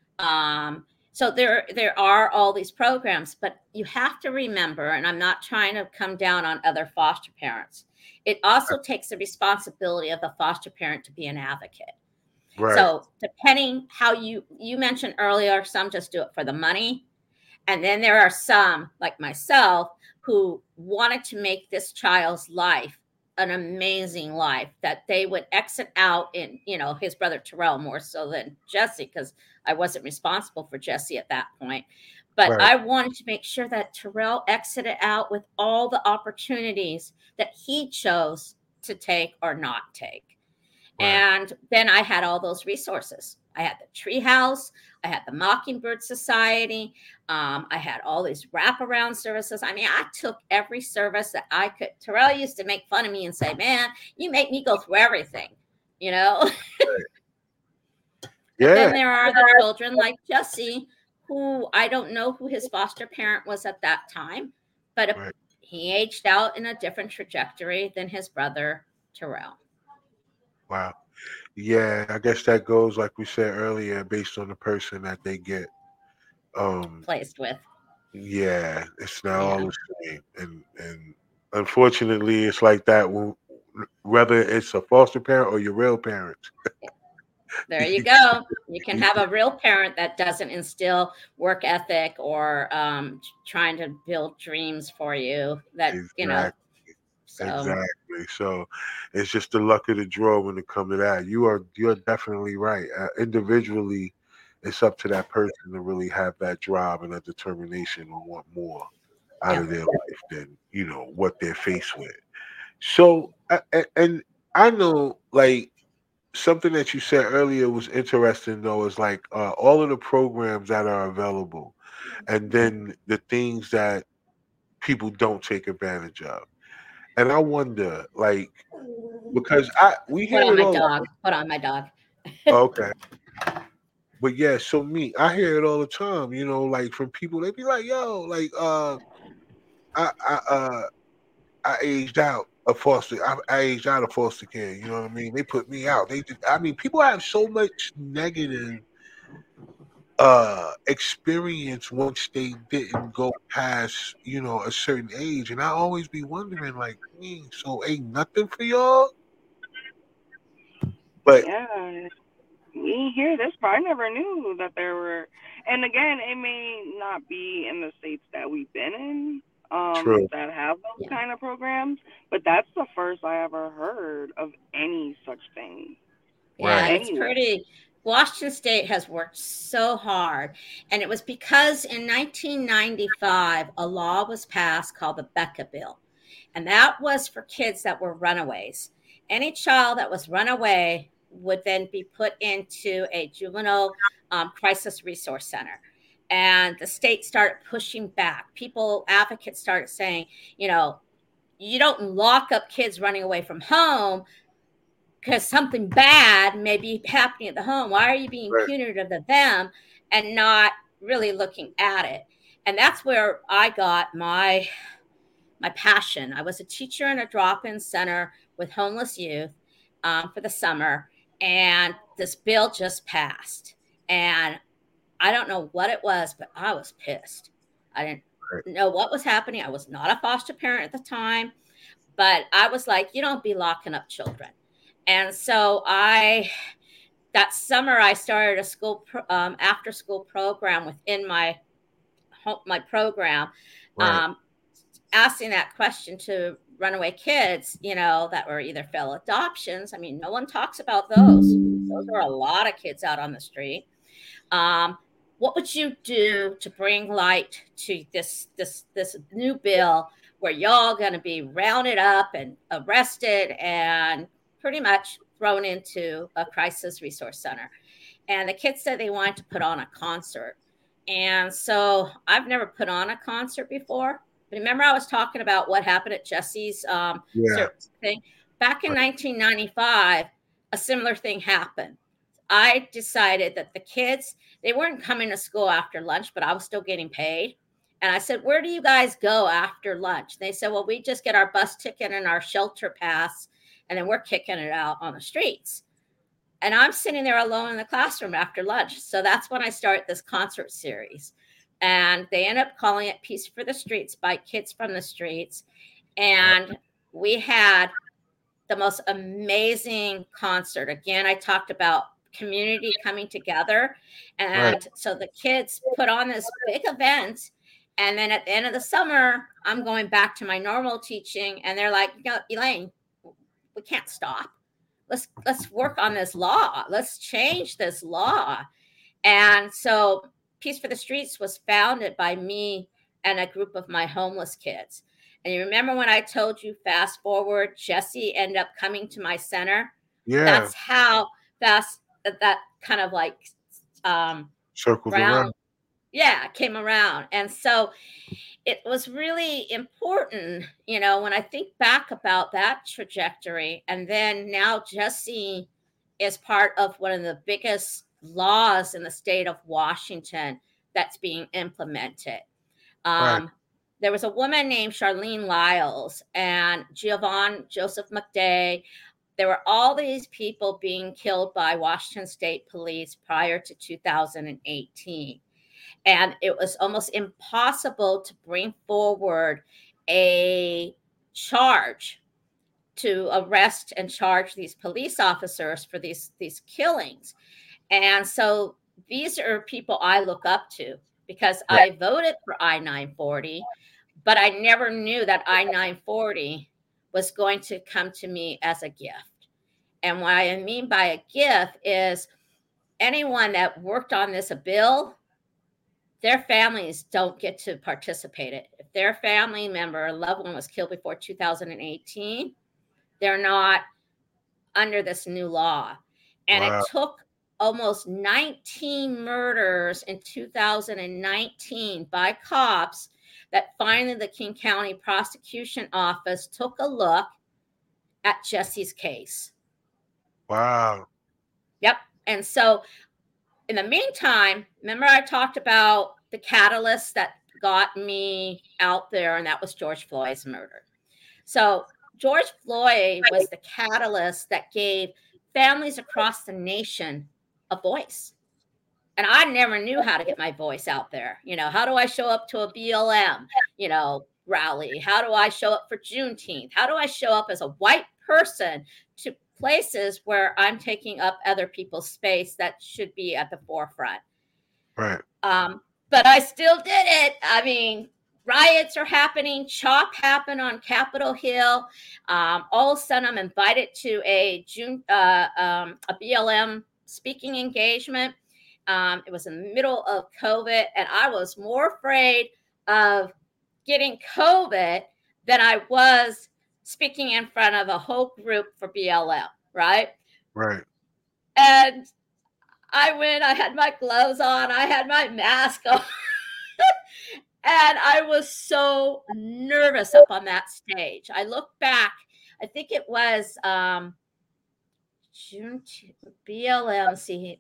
Um, so there, there are all these programs, but you have to remember, and I'm not trying to come down on other foster parents, it also takes the responsibility of the foster parent to be an advocate. Right. So depending how you, you mentioned earlier, some just do it for the money. And then there are some, like myself, who wanted to make this child's life an amazing life, that they would exit out in, you know, his brother Terrell more so than Jesse, because I wasn't responsible for Jesse at that point. But Right. I wanted to make sure that Terrell exited out with all the opportunities that he chose to take or not take. Right. And then I had all those resources. I had the Treehouse, I had the Mockingbird Society, um, I had all these wraparound services. I mean, I took every service that I could. Terrell used to make fun of me and say, "Man, you make me go through everything," you know. Yeah. Then there are the children like Jesse, who I don't know who his foster parent was at that time, but Right. he aged out in a different trajectory than his brother Terrell. Wow. Yeah, I guess that goes like we said earlier, based on the person that they get um Placed with. Yeah, it's not all Yeah. the same, and and unfortunately, it's like that. When, whether it's a foster parent or your real parents. There you go. You can have a real parent that doesn't instill work ethic or um, trying to build dreams for you. That you know. Exactly. So Exactly. So it's just the luck of the draw when it comes to that. You are you're definitely right. Uh, individually, it's up to that person to really have that drive and that determination to want more out yeah. of their life than you know what they're faced with. So, a- a- and I know like something that you said earlier was interesting though is like uh, all of the programs that are available, and then the things that people don't take advantage of. And I wonder, like, because I we Hold hear on, it my all. dog. Hold on, my dog. Okay, but yeah, so me, I hear it all the time. You know, like from people, they be like, "Yo, like, uh, I, I, uh, I aged out of foster. I, I aged out of foster care. You know what I mean? They put me out. They did. I mean, people have so much negative uh experience once they didn't go past you know a certain age, and I always be wondering, like, "Dang, so ain't nothing for y'all." But Yeah. Me here this part, I never knew that there were. And again, it may not be in the states that we've been in um, true, that have those Yeah. kind of programs, but that's the first I ever heard of any such thing Yeah, right, it's anywhere. pretty. Washington State has worked so hard. And it was because in nineteen ninety-five, a law was passed called the Becca Bill. And that was for kids that were runaways. Any child that was runaway would then be put into a juvenile um, crisis resource center. And the state started pushing back. People, advocates started saying, you know, you don't lock up kids running away from home because something bad may be happening at the home. Why are you being right, punitive to them and not really looking at it? And that's where I got my my passion. I was a teacher in a drop-in center with homeless youth um, for the summer, and this bill just passed. And I don't know what it was, but I was pissed. I didn't right, know what was happening. I was not a foster parent at the time, but I was like, you don't be locking up children. And so I, that summer, I started a school um, after school program within my my program, right, um, asking that question to runaway kids, you know, that were either failed adoptions. I mean, no one talks about those. Those are a lot of kids out on the street. Um, what would you do to bring light to this this this new bill where y'all going to be rounded up and arrested and pretty much thrown into a crisis resource center? And the kids said they wanted to put on a concert. And so I've never put on a concert before. But remember, I was talking about what happened at Jesse's um, yeah, thing back in right, nineteen ninety-five. A similar thing happened. I decided that the kids, they weren't coming to school after lunch, but I was still getting paid. And I said, where do you guys go after lunch? They said, well, we just get our bus ticket and our shelter pass, and then we're kicking it out on the streets. And I'm sitting there alone in the classroom after lunch. So that's when I start this concert series. And they end up calling it Peace for the Streets by Kids from the Streets. right, And we had the most amazing concert. Again, I talked about community coming together. right, And so the kids put on this big event. And then at the end of the summer, I'm going back to my normal teaching. And they're like, you know, Elaine, we can't stop. Let's let's work on this law. Let's change this law. And so Peace for the Streets was founded by me and a group of my homeless kids. And you remember when I told you, fast forward, Jesse ended up coming to my center? yeah, That's how fast that, that kind of like um, circles round, around, yeah, came around. And so it was really important, you know, when I think back about that trajectory. And then now Jesse is part of one of the biggest laws in the state of Washington that's being implemented. right, Um, there was a woman named Charlene Lyles and Giovanni Joseph McDay. There were all these people being killed by Washington State police prior to two thousand eighteen. And it was almost impossible to bring forward a charge to arrest and charge these police officers for these, these killings. And so these are people I look up to because I voted for I nine forty, but I never knew that I nine forty was going to come to me as a gift. And what I mean by a gift is anyone that worked on this bill, their families don't get to participate in it. If their family member or loved one was killed before two thousand eighteen, they're not under this new law. And Wow. it took almost nineteen murders in two thousand nineteen by cops that finally the King County Prosecution Office took a look at Jesse's case. Wow. Yep. And so in the meantime, remember I talked about the catalyst that got me out there, and that was George Floyd's murder. So George Floyd was the catalyst that gave families across the nation a voice. And I never knew how to get my voice out there. You know, how do I show up to a B L M, you know, rally? How do I show up for Juneteenth? How do I show up as a white person to places where I'm taking up other people's space that should be at the forefront? Right. Um, but I still did it. I mean, riots are happening. CHOP happened on Capitol Hill. Um, all of a sudden, I'm invited to a June uh, um, a B L M speaking engagement. Um, it was in the middle of COVID, and I was more afraid of getting COVID than I was speaking in front of a whole group for B L M, right? Right. And I went, I had my gloves on, I had my mask on, and I was so nervous up on that stage. I look back, I think it was um, June, B L M, see,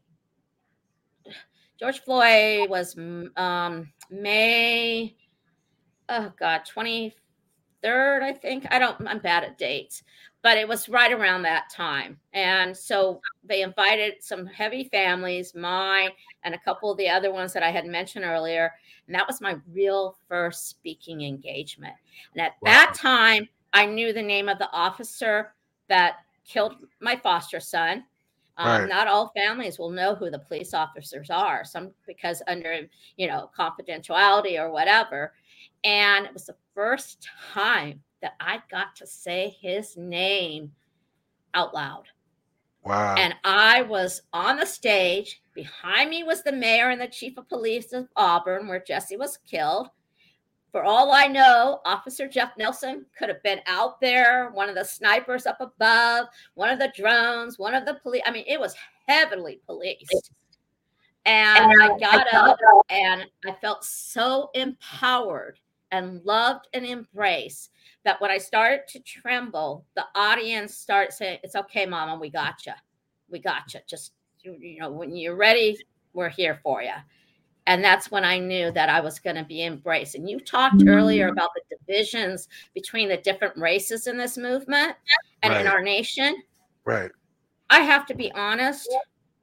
George Floyd was um, May, oh God, twenty-third, I think. I don't, I'm bad at dates, but it was right around that time. And so they invited some heavy families, mine and a couple of the other ones that I had mentioned earlier. And that was my real first speaking engagement. And at Wow. that time, I knew the name of the officer that killed my foster son. Um, Right. Not all families will know who the police officers are, some because under, you know, confidentiality or whatever. And it was the first time that I got to say his name out loud. Wow. And I was on the stage. Behind me was the mayor and the chief of police of Auburn, where Jesse was killed. For all I know, Officer Jeff Nelson could have been out there, one of the snipers up above, one of the drones, one of the police. I mean, it was heavily policed. And I got up and I felt so empowered and loved and embraced that when I started to tremble, the audience started saying, "It's okay, Mama, we got you. We got you. Just, you know, when you're ready, we're here for you." And that's when I knew that I was going to be embraced. And you talked earlier about the divisions between the different races in this movement and in Right. our nation. Right. I have to be honest,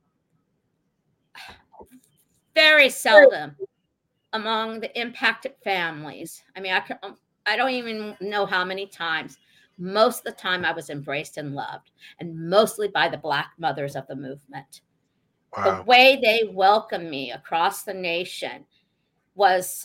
very seldom among the impacted families. I mean, I, can, I don't even know how many times. Most of the time I was embraced and loved, and mostly by the Black mothers of the movement. Wow. The way they welcomed me across the nation was,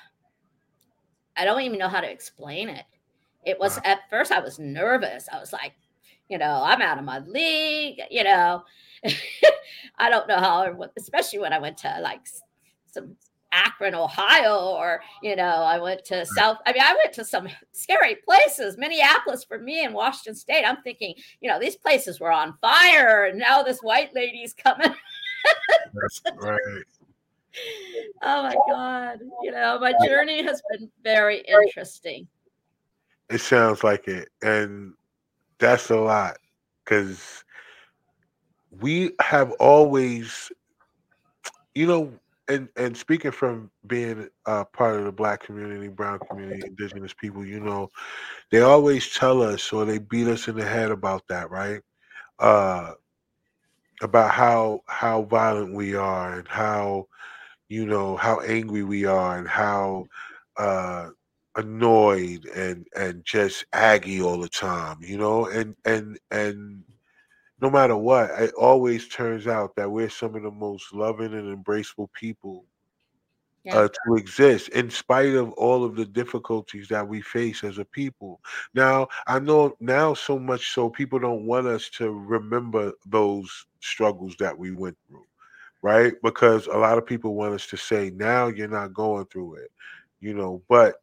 I don't even know how to explain it. It was, Wow. at first I was nervous. I was like, you know, I'm out of my league, you know. I don't know how, especially when I went to like some Akron, Ohio, or, you know, I went to South, I mean, I went to some scary places, Minneapolis for me and Washington State. I'm thinking, you know, these places were on fire, and now this white lady's coming. Right. Oh my God. You know, my journey has been very interesting. It sounds like it. And that's a lot, because we have always, you know, and, and speaking from being uh, part of the Black community, brown community, indigenous people, you know, they always tell us, or they beat us in the head about that, right? Uh, about how how violent we are, and how, you know, how angry we are and how uh, annoyed and and just aggy all the time, you know, and and and no matter what, it always turns out that we're some of the most loving and embraceful people Yeah. uh, to exist in spite of all of the difficulties that we face as a people. Now, I know now so much so people don't want us to remember those struggles that we went through, right? Because a lot of people want us to say, now you're not going through it, you know, but,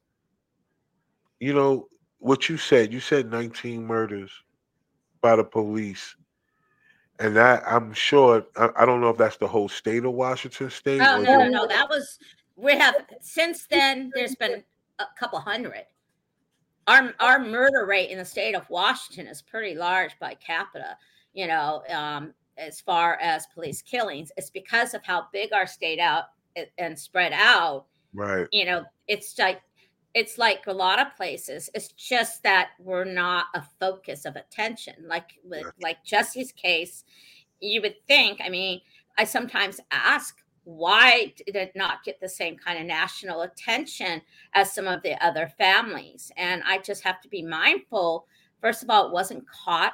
you know, what you said, you said nineteen murders by the police. And that I'm sure, I, I don't know if that's the whole state of Washington State Oh or no, no, just no. That was we have since then. There's been a couple hundred. Our our murder rate in the state of Washington is pretty large by capita. You know, um, as far as police killings, it's because of how big our state out a- and spread out. right, You know, it's like it's like a lot of places. It's just that we're not a focus of attention. Like with yeah, like Jesse's case, you would think, I mean, I sometimes ask, why did it not get the same kind of national attention as some of the other families? And I just have to be mindful. First of all, it wasn't caught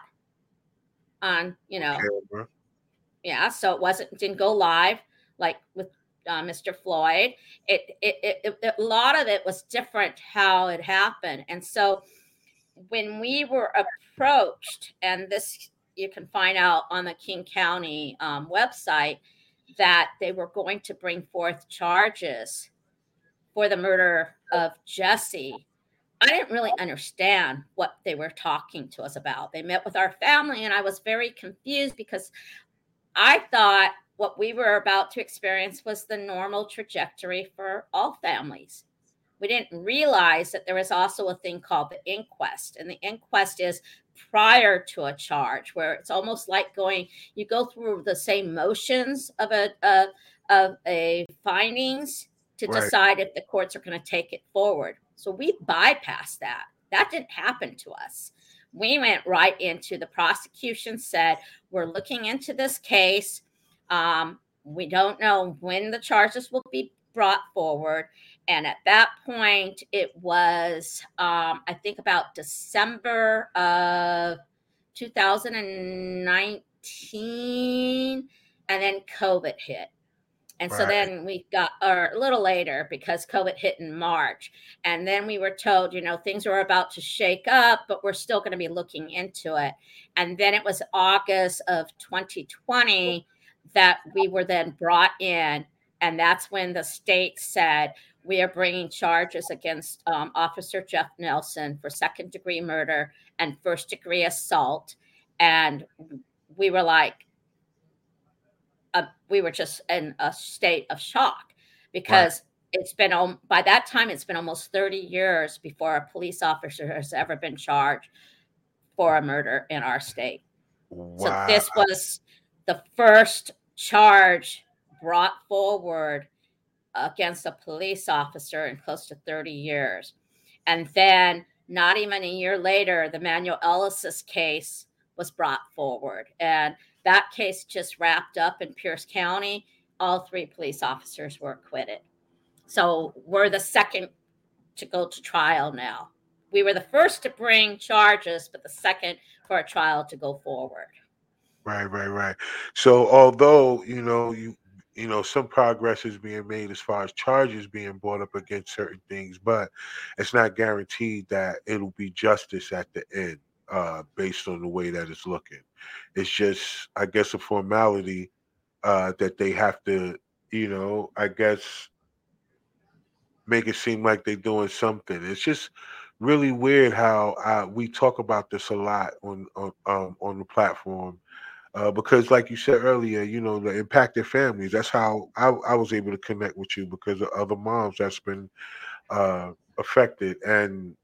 on, you know, camera, yeah, so it wasn't didn't go live like with uh, Mister Floyd. It, it, it, it a lot of it was different how it happened, and so when we were approached, and this you can find out on the King County um, website, that they were going to bring forth charges for the murder of Jesse. I didn't really understand what they were talking to us about. They met with our family, and I was very confused because I thought what we were about to experience was the normal trajectory for all families. We didn't realize that there was also a thing called the inquest. And the inquest is prior to a charge, where it's almost like going, you go through the same motions of a, a of a findings to right, decide if the courts are going to take it forward. So we bypassed that. That didn't happen to us. We went right into the prosecution said, we're looking into this case. Um, we don't know when the charges will be brought forward. And at that point, it was, um, I think, about December of two thousand nineteen. And then COVID hit. And so right, then we got, or a little later, because COVID hit in March. And then we were told, you know, things are about to shake up, but we're still going to be looking into it. And then it was August of twenty twenty that we were then brought in. And that's when the state said, we are bringing charges against um, Officer Jeff Nelson for second degree murder and first degree assault. And we were like, uh, we were just in a state of shock right. because it's been um, by that time it's been almost thirty years before a police officer has ever been charged for a murder in our state. So Wow. this was the first charge brought forward against a police officer in close to thirty years. And then not even a year later, the Manuel Ellis's case was brought forward. And that case just wrapped up in Pierce County. All three police officers were acquitted. So we're the second to go to trial now. We were the first to bring charges, but the second for a trial to go forward. Right, right, right. So although, you know, you you know, some progress is being made as far as charges being brought up against certain things, but it's not guaranteed that it'll be justice at the end, uh, based on the way that it's looking. It's just, I guess, a formality uh that they have to, you know, I guess make it seem like they're doing something. It's just really weird how uh, we talk about this a lot on on um, on the platform uh, because, like you said earlier, you know, the impacted families. That's how I, I was able to connect with you because of other moms that's been uh, affected, and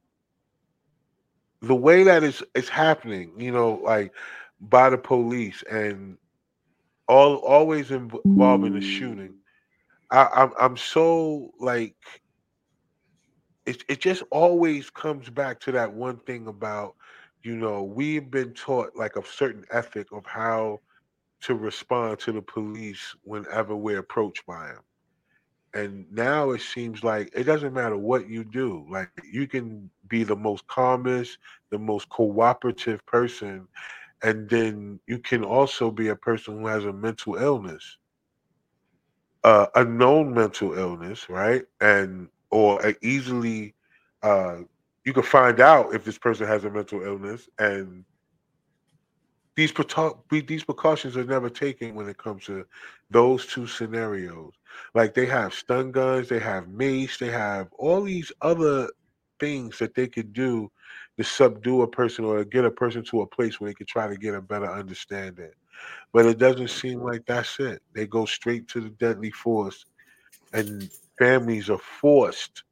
the way that it's it's happening, you know, like by the police and all always inv- involving the shooting. I, I'm I'm so like it. It just always comes back to that one thing about, you know, we've been taught like a certain ethic of how to respond to the police whenever we're approached by them. And now it seems like it doesn't matter what you do. Like you can be the most calmest, the most cooperative person, and then you can also be a person who has a mental illness, uh, a known mental illness, right? And or a easily, uh, you can find out if this person has a mental illness, and these precau- we- these precautions are never taken when it comes to those two scenarios. Like they have stun guns, they have mace, they have all these other things that they could do to subdue a person or to get a person to a place where they could try to get a better understanding. But it doesn't seem like that's it. They go straight to the deadly force, and families are forced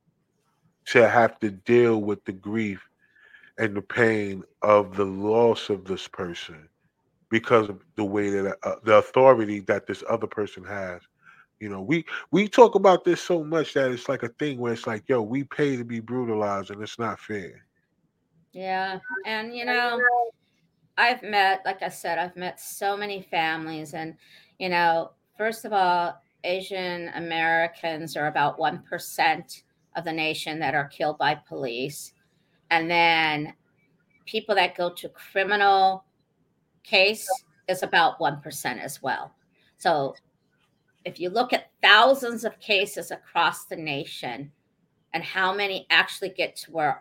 to have to deal with the grief and the pain of the loss of this person because of the way that uh, the authority that this other person has. You know, we we talk about this so much that it's like a thing where it's like, yo, we pay to be brutalized, and it's not fair. Yeah. And, you know, I've met, like I said, I've met so many families. And, you know, first of all, Asian Americans are about one percent of the nation that are killed by police. And then people that go to criminal case is about one percent as well. So if you look at thousands of cases across the nation and how many actually get to where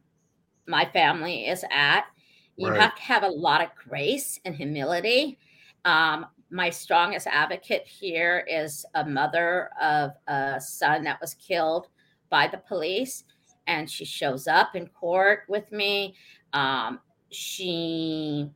my family is at, you Right. have to have a lot of grace and humility. Um, my strongest advocate here is a mother of a son that was killed by the police, and she shows up in court with me. Um, she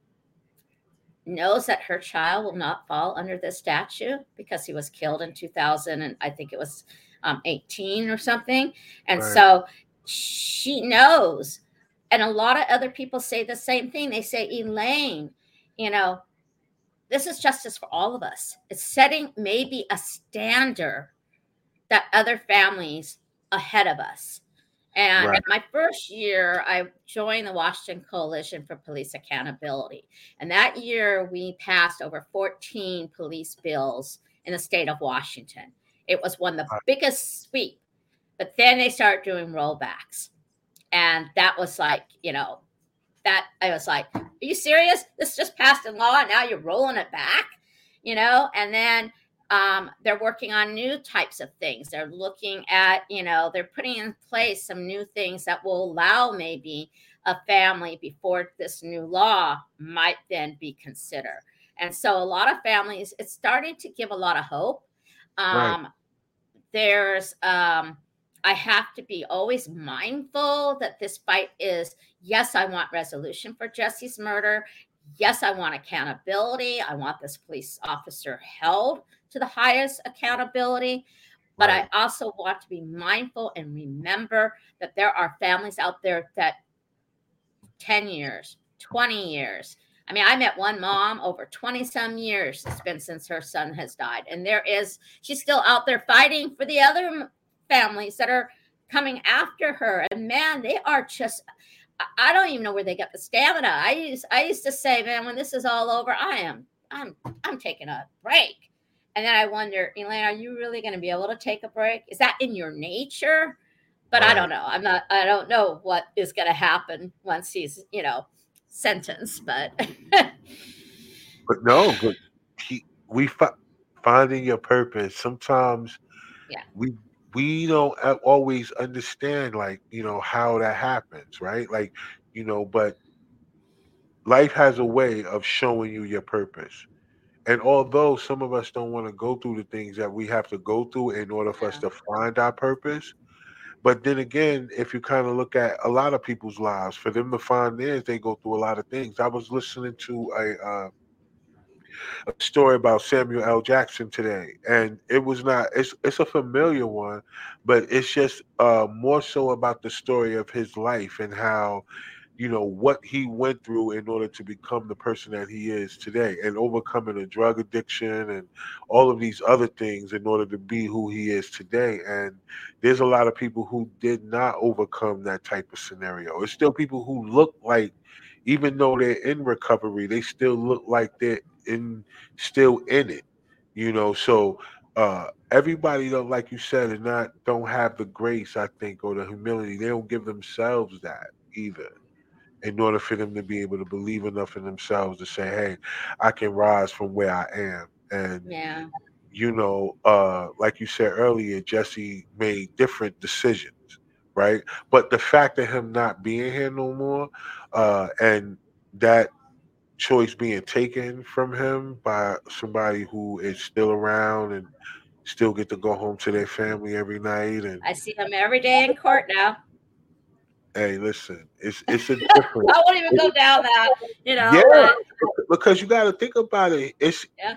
knows that her child will not fall under this statute because he was killed in two thousand, and I think it was um, eighteen or something. And Right. so she knows. And a lot of other people say the same thing. They say, Elaine, you know, this is justice for all of us. It's setting maybe a standard that other families ahead of us. And Right. my first year, I joined the Washington Coalition for Police Accountability. And that year, we passed over fourteen police bills in the state of Washington. It was one of the Right. biggest sweep. But then they started doing rollbacks. And that was like, you know, that I was like, are you serious? This just passed in law and now you're rolling it back, you know? And then um, they're working on new types of things. They're looking at, you know, they're putting in place some new things that will allow maybe a family before this new law might then be considered. And so a lot of families, it's starting to give a lot of hope. Right. Um, there's, um, I have to be always mindful that this fight is, yes, I want resolution for Jesse's murder. Yes, I want accountability. I want this police officer held to the highest accountability. But Right. I also want to be mindful and remember that there are families out there that ten years, twenty years. I mean, I met one mom over twenty some years. It's been since her son has died. And there is, she's still out there fighting for the other families that are coming after her. And man, they are just, I don't even know where they get the stamina. I used, I used to say, man, when this is all over, I am, I'm, I'm taking a break. And then I wonder, Elaine, are you really going to be able to take a break? Is that in your nature? But I Right. don't know. I'm not, I don't know what is going to happen once he's, you know, sentenced, but But no, but he, we fi- finding your purpose. Sometimes yeah, we we don't a- always understand, like you know, how that happens, right? Like you know, but life has a way of showing you your purpose. And although some of us don't want to go through the things that we have to go through in order for us yeah, to find our purpose, but then again, if you kind of look at a lot of people's lives, for them to find theirs, they go through a lot of things. I was listening to a uh, a story about Samuel L. Jackson today, and it was not. It's it's a familiar one, but it's just uh, more so about the story of his life and how you know what he went through in order to become the person that he is today, and overcoming a drug addiction and all of these other things in order to be who he is today. And there's a lot of people who did not overcome that type of scenario. It's still people who look like, even though they're in recovery, they still look like they're in still in it. You know, so uh, everybody don't, like you said, is not don't have the grace, I think, or the humility. They don't give themselves that either. In order for them to be able to believe enough in themselves to say, "Hey, I can rise from where I am." And Yeah. you know, uh, like you said earlier, Jesse made different decisions, right? But the fact of him not being here no more, uh, and that choice being taken from him by somebody who is still around and still get to go home to their family every night. And I see them every day in court now. hey, listen, it's it's a I difference. won't even go down that, you know. Yeah, But because you got to think about it. It's yeah,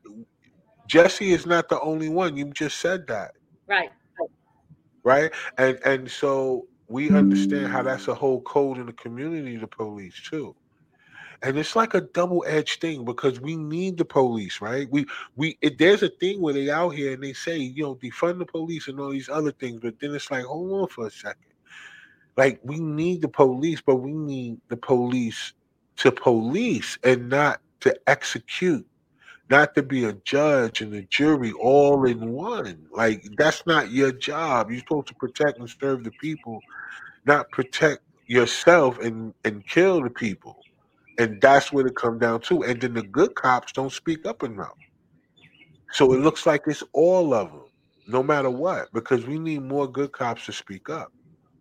Jesse is not the only one. You just said that, right. right? And and so we understand how that's a whole code in the community, the police too. And it's like a double-edged thing because we need the police, right? We we it, there's a thing where they out here and they say, you know, defund the police and all these other things, but then it's like, hold on for a second. Like we need the police, but we need the police to police and not to execute, not to be a judge and a jury all in one. Like that's not your job. You're supposed to protect and serve the people, not protect yourself and and kill the people. And that's what it comes down to. And then the good cops don't speak up enough. So it looks like it's all of them, no matter what, because we need more good cops to speak up.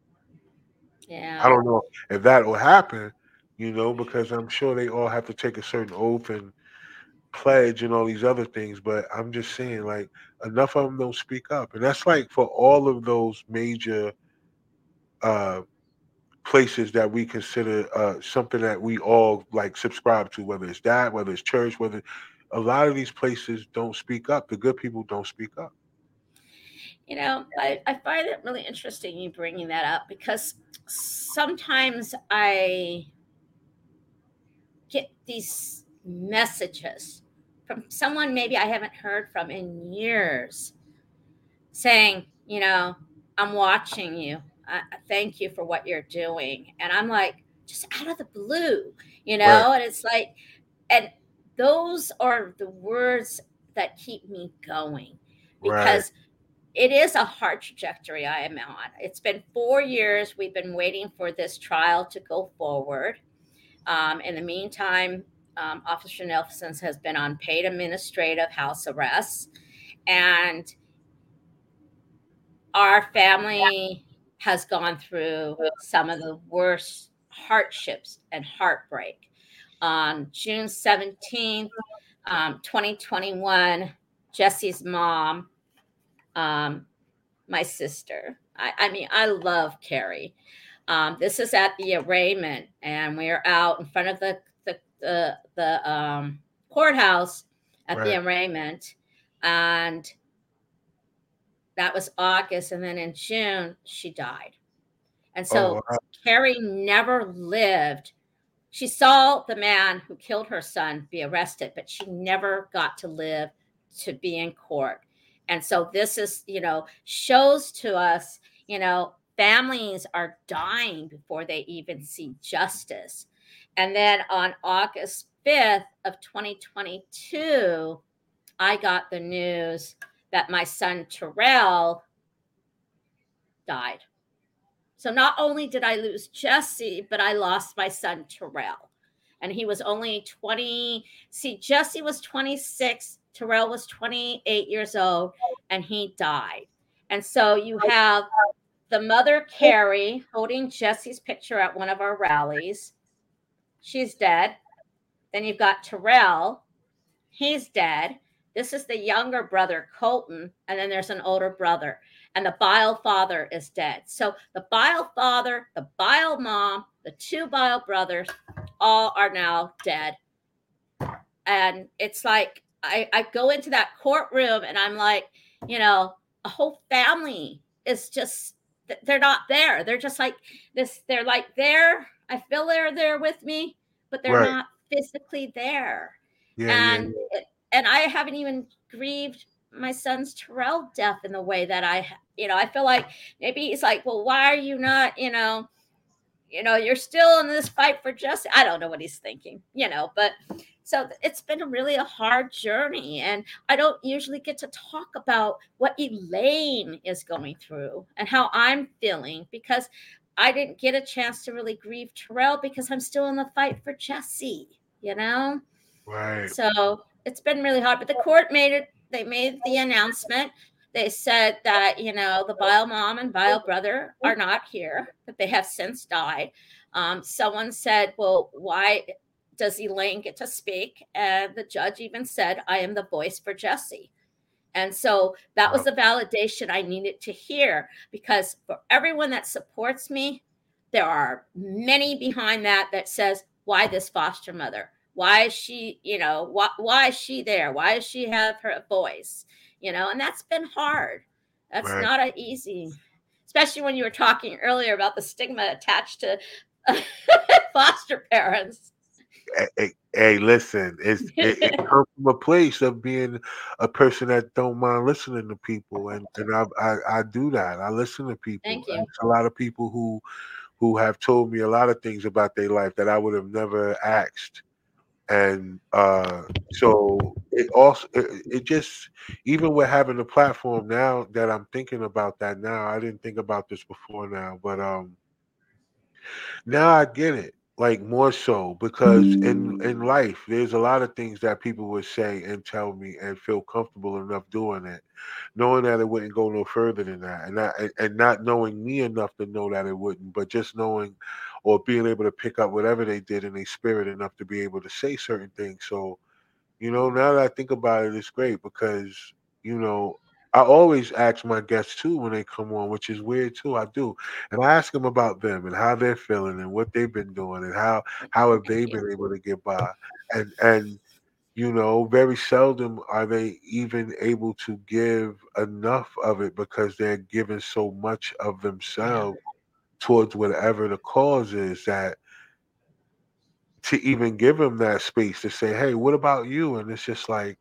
Yeah. I don't know if that will happen, you know, because I'm sure they all have to take a certain oath and pledge and all these other things. But I'm just saying, like, enough of them don't speak up. And that's like for all of those major uh, places that we consider uh, something that we all like subscribe to, whether it's that, whether it's church, whether a lot of these places don't speak up. The good people don't speak up. You know, I, I find it really interesting you bringing that up because sometimes I get these messages from someone maybe I haven't heard from in years saying, you know, I'm watching you. I, I thank you for what you're doing. And I'm like, just out of the blue, you know, Right. and it's like, and those are the words that keep me going Right. because it is a hard trajectory I am on. It's been four years. We've been waiting for this trial to go forward. Um, in the meantime, um, Officer Nelson has been on paid administrative house arrest. And our family has gone through some of the worst hardships and heartbreak. On June seventeenth, um, twenty twenty-one, Jesse's mom, um, my sister. I, I mean, I love Carrie. Um, this is at the arraignment, and we're out in front of the the the, the um, courthouse at Right. the arraignment, and that was August, and then in June she died. And so Oh, wow. Carrie never lived. She saw the man who killed her son be arrested, but she never got to live to be in court. And so this is, you know, shows to us, you know, families are dying before they even see justice. And then on August fifth of twenty twenty-two, I got the news that my son Terrell died. So not only did I lose Jesse, but I lost my son Terrell. And he was only twenty. See, Jesse was twenty-six, Terrell was twenty-eight years old, and he died. And so you have the mother, Carrie, holding Jesse's picture at one of our rallies. She's dead. Then you've got Terrell. He's dead. This is the younger brother, Colton, and then there's an older brother. And the bio father is dead. So the bio father, the bio mom, the two bio brothers, all are now dead. And it's like, I, I go into that courtroom and I'm like, you know, a whole family is just, they're not there. They're just like this. They're like there. I feel they're there with me, but they're Right. not physically there. Yeah, yeah, and and I haven't even grieved my son's Terrell death in the way that I, you know, I feel like maybe he's like, well, why are you not, you know, you know, you're still in this fight for justice. I don't know what he's thinking, you know, but so it's been really a hard journey. And I don't usually get to talk about what Elaine is going through and how I'm feeling, because I didn't get a chance to really grieve Terrell because I'm still in the fight for Jesse, you know? Right. So it's been really hard, but the court made it, they made the announcement. They said that, you know, the Vile mom and Vile brother are not here, that they have since died. Um, someone said, well, why does Elaine get to speak? And the judge even said, I am the voice for Jesse. And so that was the validation I needed to hear, because for everyone that supports me, there are many behind that that says, why this foster mother? Why is she, you know, why, why is she there? Why does she have her voice? You know, and that's been hard. That's Right. not an easy, especially when you were talking earlier about the stigma attached to foster parents. Hey, hey, hey, listen, it's, it, it comes from a place of being a person that don't mind listening to people, and and I I, I do that. I listen to people. Thank you. There's a lot of people who who have told me a lot of things about their life that I would have never asked, and uh, so it also it, it just, even with having a platform now that I'm thinking about that now. I didn't think about this before now, but um. Now I get it, like more so, because in in life, there's a lot of things that people would say and tell me and feel comfortable enough doing it, knowing that it wouldn't go no further than that, and not and, and not knowing me enough to know that it wouldn't, but just knowing or being able to pick up whatever they did in their spirit enough to be able to say certain things. So, you know, now that I think about it, it's great because, you know, I always ask my guests too when they come on, which is weird too. I do, and I ask them about them and how they're feeling and what they've been doing and how how have they Thank you. been able to get by. And and you know, very seldom are they even able to give enough of it because they're giving so much of Yeah. themselves towards whatever the cause is, that to even give them that space to say, "Hey, what about you?" And it's just like,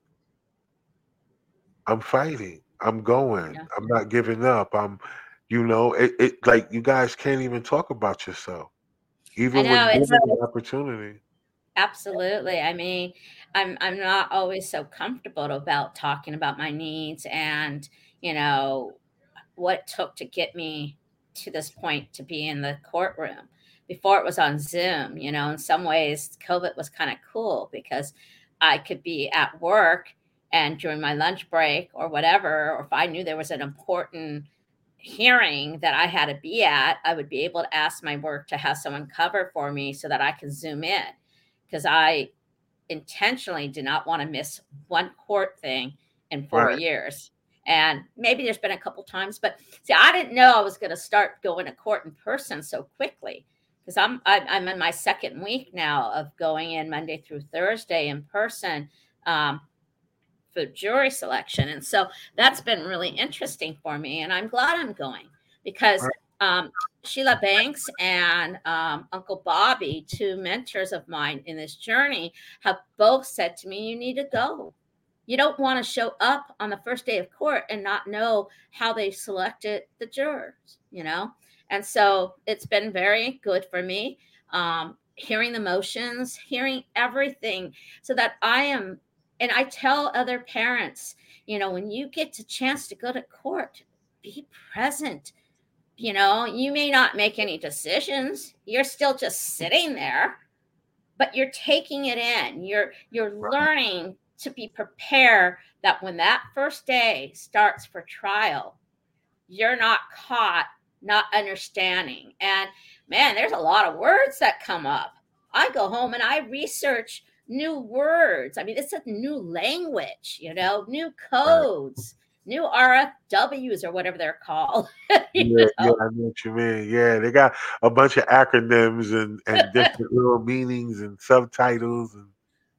I'm fighting. I'm going. Yeah. I'm not giving up. I'm, you know, it, it like you guys can't even talk about yourself, I even know, when it's given the opportunity. absolutely. I mean, I'm I'm not always so comfortable about talking about my needs and, you know, what it took to get me to this point to be in the courtroom. Before it was on Zoom, you know, in some ways COVID was kind of cool because I could be at work and during my lunch break or whatever, or if I knew there was an important hearing that I had to be at, I would be able to ask my work to have someone cover for me so that I could Zoom in, because I intentionally did not want to miss one court thing in four Right. years. And maybe there's been a couple times, but see, I didn't know I was going to start going to court in person so quickly, because I'm I'm I'm in my second week now of going in Monday through Thursday in person um, for jury selection, and so that's been really interesting for me, and I'm glad I'm going because Right. um, Sheila Banks and um, Uncle Bobby, two mentors of mine in this journey, have both said to me, you need to go. You don't want to show up on the first day of court and not know how they selected the jurors, you know? And so it's been very good for me, um, hearing the motions, hearing everything, so that I am, and I tell other parents, you know, when you get the chance to go to court, be present. You know, you may not make any decisions. You're still just sitting there, but you're taking it in. You're you're learning to be prepared that when that first day starts for trial, you're not caught not understanding. And man, there's a lot of words that come up. I go home and I research new words. I mean, it's a new language, you know, new Right. codes, new R F Ws or whatever they're called. you Yeah, yeah, know? I know what you mean. Yeah, they got a bunch of acronyms and and different little meanings and subtitles and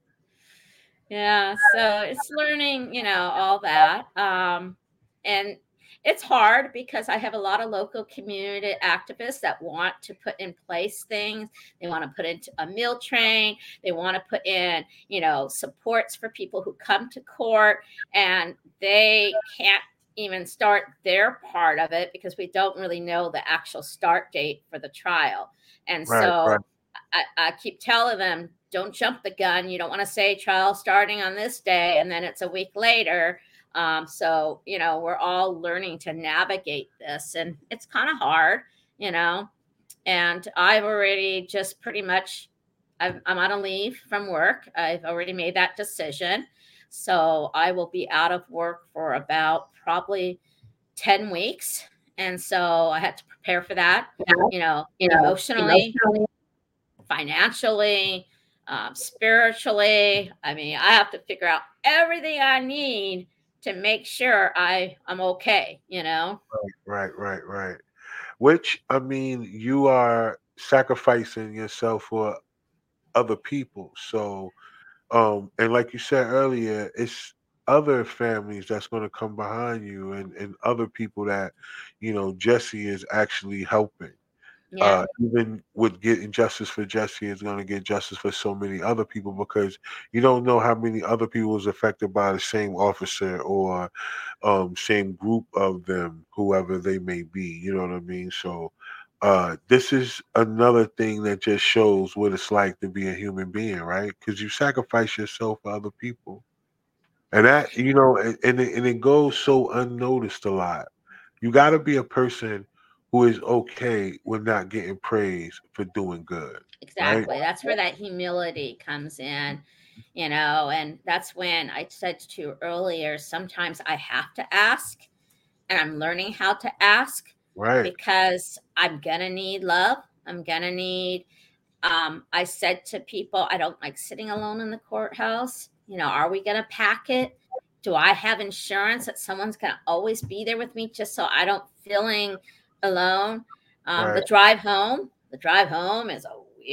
Yeah, so it's learning, you know, all that. Um, and it's hard because I have a lot of local community activists that want to put in place things. They want to put into a meal train. They want to put in, you know, supports for people who come to court, and they can't even start their part of it because we don't really know the actual start date for the trial. And Right, so right. I, I keep telling them, don't jump the gun. You don't want to say trial starting on this day and then it's a week later. Um, so, you know, we're all learning to navigate this, and it's kind of hard, you know, and I've already just pretty much, I've, I'm on a leave from work. I've already made that decision. So I will be out of work for about probably ten weeks. And so I had to prepare for that, you know, You know, emotionally, emotionally. financially, um, spiritually. I mean, I have to figure out everything I need to make sure I I'm okay, you know? Right, right, right. Which, I mean, you are sacrificing yourself for other people. So, um, and like you said earlier, it's other families that's going to come behind you, and, and other people that, you know, Jesse is actually helping. Yeah. Uh, even with getting justice for Jesse is going to get justice for so many other people, because you don't know how many other people was affected by the same officer or um, same group of them, whoever they may be. You know what I mean? So uh, this is another thing that just shows what it's like to be a human being, right? Because you sacrifice yourself for other people, and that, you know, and and it, and it goes so unnoticed a lot. You got to be a person who is okay with not getting praise for doing good, right? Exactly. That's where that humility comes in, you know, and that's when I said to you earlier, sometimes I have to ask, and I'm learning how to ask Right. because I'm going to need love. I'm going to need, um, I said to people, I don't like sitting alone in the courthouse. You know, are we going to pack it? Do I have insurance that someone's going to always be there with me just so I don't feeling alone? Um, the Right. drive home, the drive home is a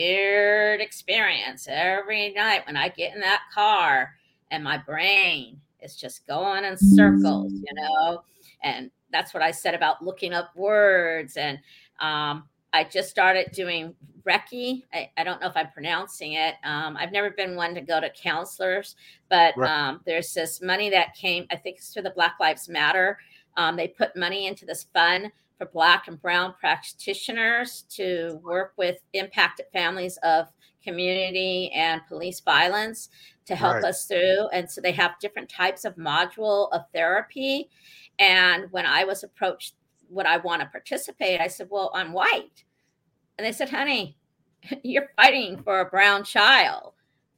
weird experience every night when I get in that car and my brain is just going in circles, you know? And that's what I said about looking up words. And um, I just started doing Reiki. I, I don't know if I'm pronouncing it. Um, I've never been one to go to counselors, but Right. um, there's this money that came, I think it's through the Black Lives Matter. Um, they put money into this fund for Black and Brown practitioners to work with impacted families of community and police violence to help Right. us through. And so they have different types of module of therapy. And when I was approached, would I want to participate? I said, well, I'm white. And they said, honey, you're fighting for a brown child.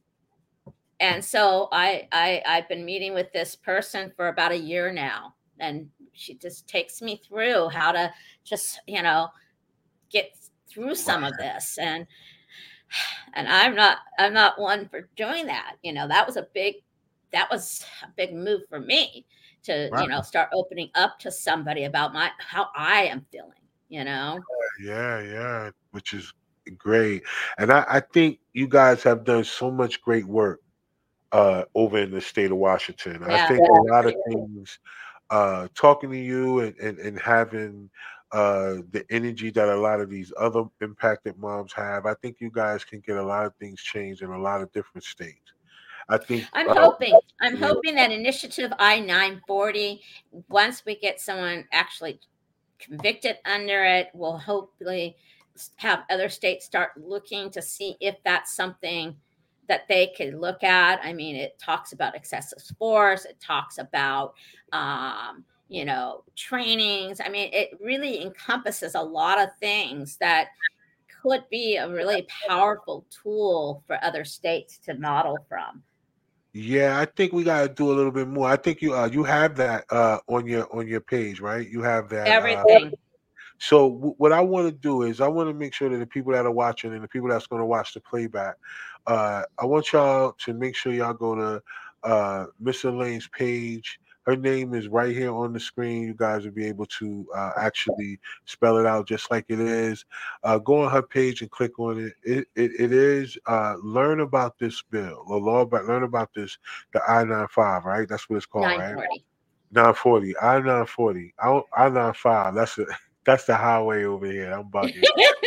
And so I, I I've been meeting with this person for about a year now. And she just takes me through how to just, you know, get through some of this. And and I'm not I'm not one for doing that. You know, that was a big that was a big move for me to, Right. you know, start opening up to somebody about my how I am feeling, you know. Yeah, yeah, which is great. And I, I think you guys have done so much great work uh, over in the state of Washington. I Yeah. think a lot of things, uh, talking to you and, and, and having uh, the energy that a lot of these other impacted moms have, I think you guys can get a lot of things changed in a lot of different states. I think, I'm uh, hoping. I'm yeah, hoping that initiative I nine forty, once we get someone actually convicted under it, will hopefully s- have other states start looking to see if that's something that they could look at. I mean, it talks about excessive force. It talks about, um, you know, trainings. I mean, it really encompasses a lot of things that could be a really powerful tool for other states to model from. yeah, I think we got to do a little bit more. I think you uh, you have that uh, on your on your page, right? You have that. Uh, Everything. So w- what I want to do is I want to make sure that the people that are watching and the people that's going to watch the playback, uh, I want y'all to make sure y'all go to uh, Miss Elaine's page. Her name is right here on the screen. You guys will be able to uh, actually spell it out just like it is. Uh, go on her page and click on it. It it, it is uh, learn about this bill, or law about learn about this, the I ninety-five, right? That's what it's called, right? nine forty. nine forty, I nine forty, I nine five. That's it. That's the highway over here. I'm bugging.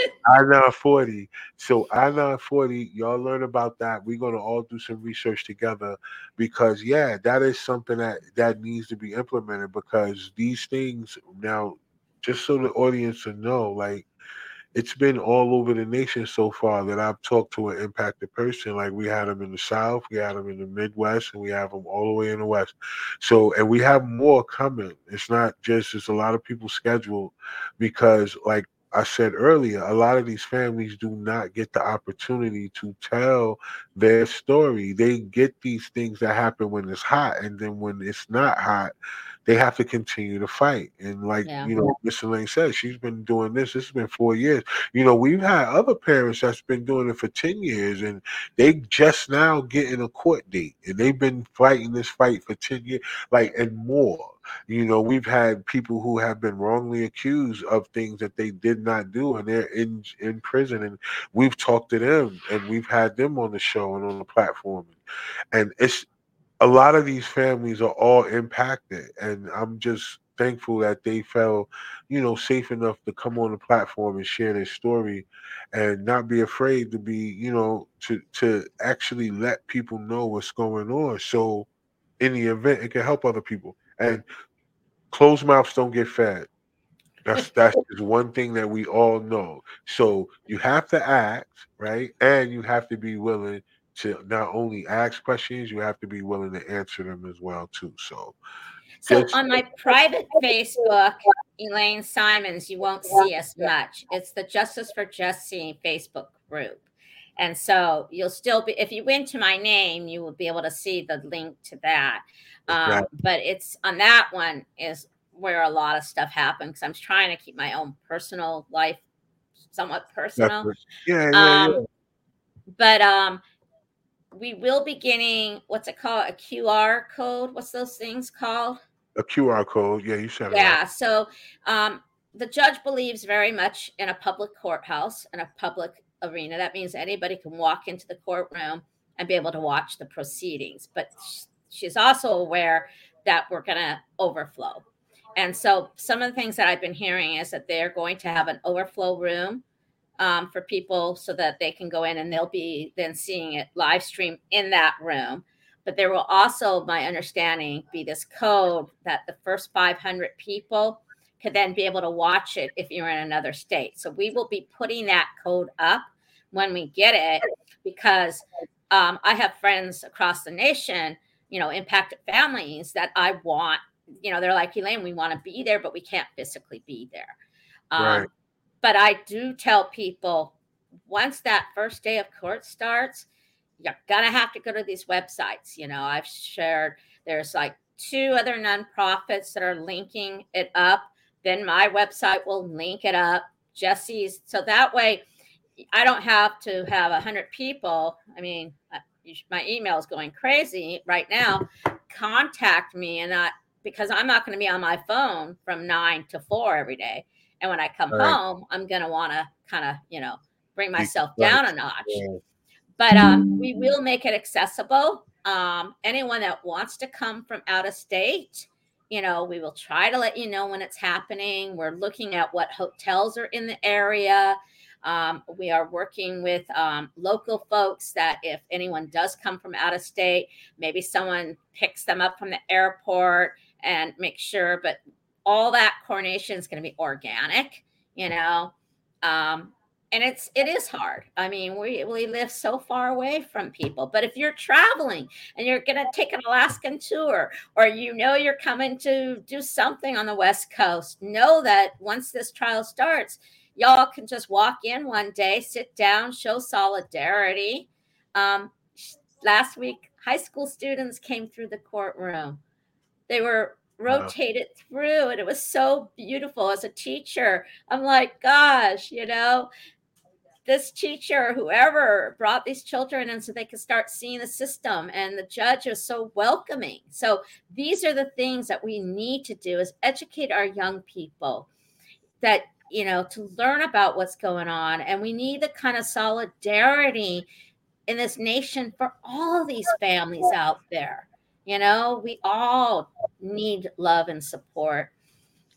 I nine forty. So I nine forty, y'all learn about that. We're gonna all do some research together because yeah, that is something that that needs to be implemented because these things now, just so the audience will know, like it's been all over the nation so far that I've talked to an impacted person. Like we had them in the South, we had them in the Midwest, and we have them all the way in the West. So, and we have more coming. It's not just, it's a lot of people scheduled because, like I said earlier, a lot of these families do not get the opportunity to tell their story. They get these things that happen when it's hot, and then when it's not hot, they have to continue to fight. And like, Yeah. you know, Mister Lane said, she's been doing this. This has been four years. You know, we've had other parents that's been doing it for ten years and they just now getting a court date and they've been fighting this fight for ten years, like, and more. You know, we've had people who have been wrongly accused of things that they did not do and they're in in prison, and we've talked to them and we've had them on the show and on the platform. And it's a lot of these families are all impacted, and I'm just thankful that they felt, you know, safe enough to come on the platform and share their story, and not be afraid to be, you know, to to actually let people know what's going on. So, in the event, it can help other people. And closed mouths don't get fed. That's that's just one thing that we all know. So you have to act, right? And you have to be willing to not only ask questions, you have to be willing to answer them as well too. So So just on my private Facebook, Elaine Simons, you won't see as much. It's the Justice for Jesse Facebook group. And so you'll still be, if you went to my name, you will be able to see the link to that. Um, Exactly. but it's on that one is where a lot of stuff happens because I'm trying to keep my own personal life somewhat that's personal. what, yeah, yeah, yeah. Um, but um, we will be getting, what's it called? A Q R code. What's those things called? A Q R code. Yeah, you said it right. Yeah. So um, the judge believes very much in a public courthouse and a public arena. That means anybody can walk into the courtroom and be able to watch the proceedings. But sh- she's also aware that we're going to overflow. And so some of the things that I've been hearing is that they're going to have an overflow room um, for people so that they can go in and they'll be then seeing it live stream in that room. But there will also, my understanding, be this code that the first five hundred people could then be able to watch it if you're in another state. So we will be putting that code up when we get it because um, I have friends across the nation, you know, impacted families that I want, you know, they're like, Elaine, we want to be there, but we can't physically be there. Um, Right. But I do tell people once that first day of court starts, you're going to have to go to these websites. You know, I've shared, there's like two other nonprofits that are linking it up. Then my website will link it up. Jesse's. So that way I don't have to have a hundred people. I mean, my email is going crazy right now. Contact me and not because I'm not going to be on my phone from nine to four every day. And when I come Right. home, I'm going to want to kind of, you know, bring myself Right. down a notch. Yeah. But um, we will make it accessible. Um, anyone that wants to come from out of state, you know, we will try to let you know when it's happening. We're looking at what hotels are in the area. Um, we are working with um, local folks that if anyone does come from out of state, maybe someone picks them up from the airport and make sure. But all that coordination is going to be organic, you know. Um, And it's it is hard. I mean, we we live so far away from people. But if you're traveling and you're going to take an Alaskan tour, or you know you're coming to do something on the West Coast, know that once this trial starts, y'all can just walk in one day, sit down, show solidarity. Um, last week, high school students came through the courtroom. They were Wow. rotated through, and it was so beautiful. As a teacher, I'm like, gosh, you know. This teacher, whoever brought these children in so they could start seeing the system, and the judge was so welcoming. So these are the things that we need to do is educate our young people that, you know, to learn about what's going on. And we need the kind of solidarity in this nation for all of these families out there. You know, we all need love and support.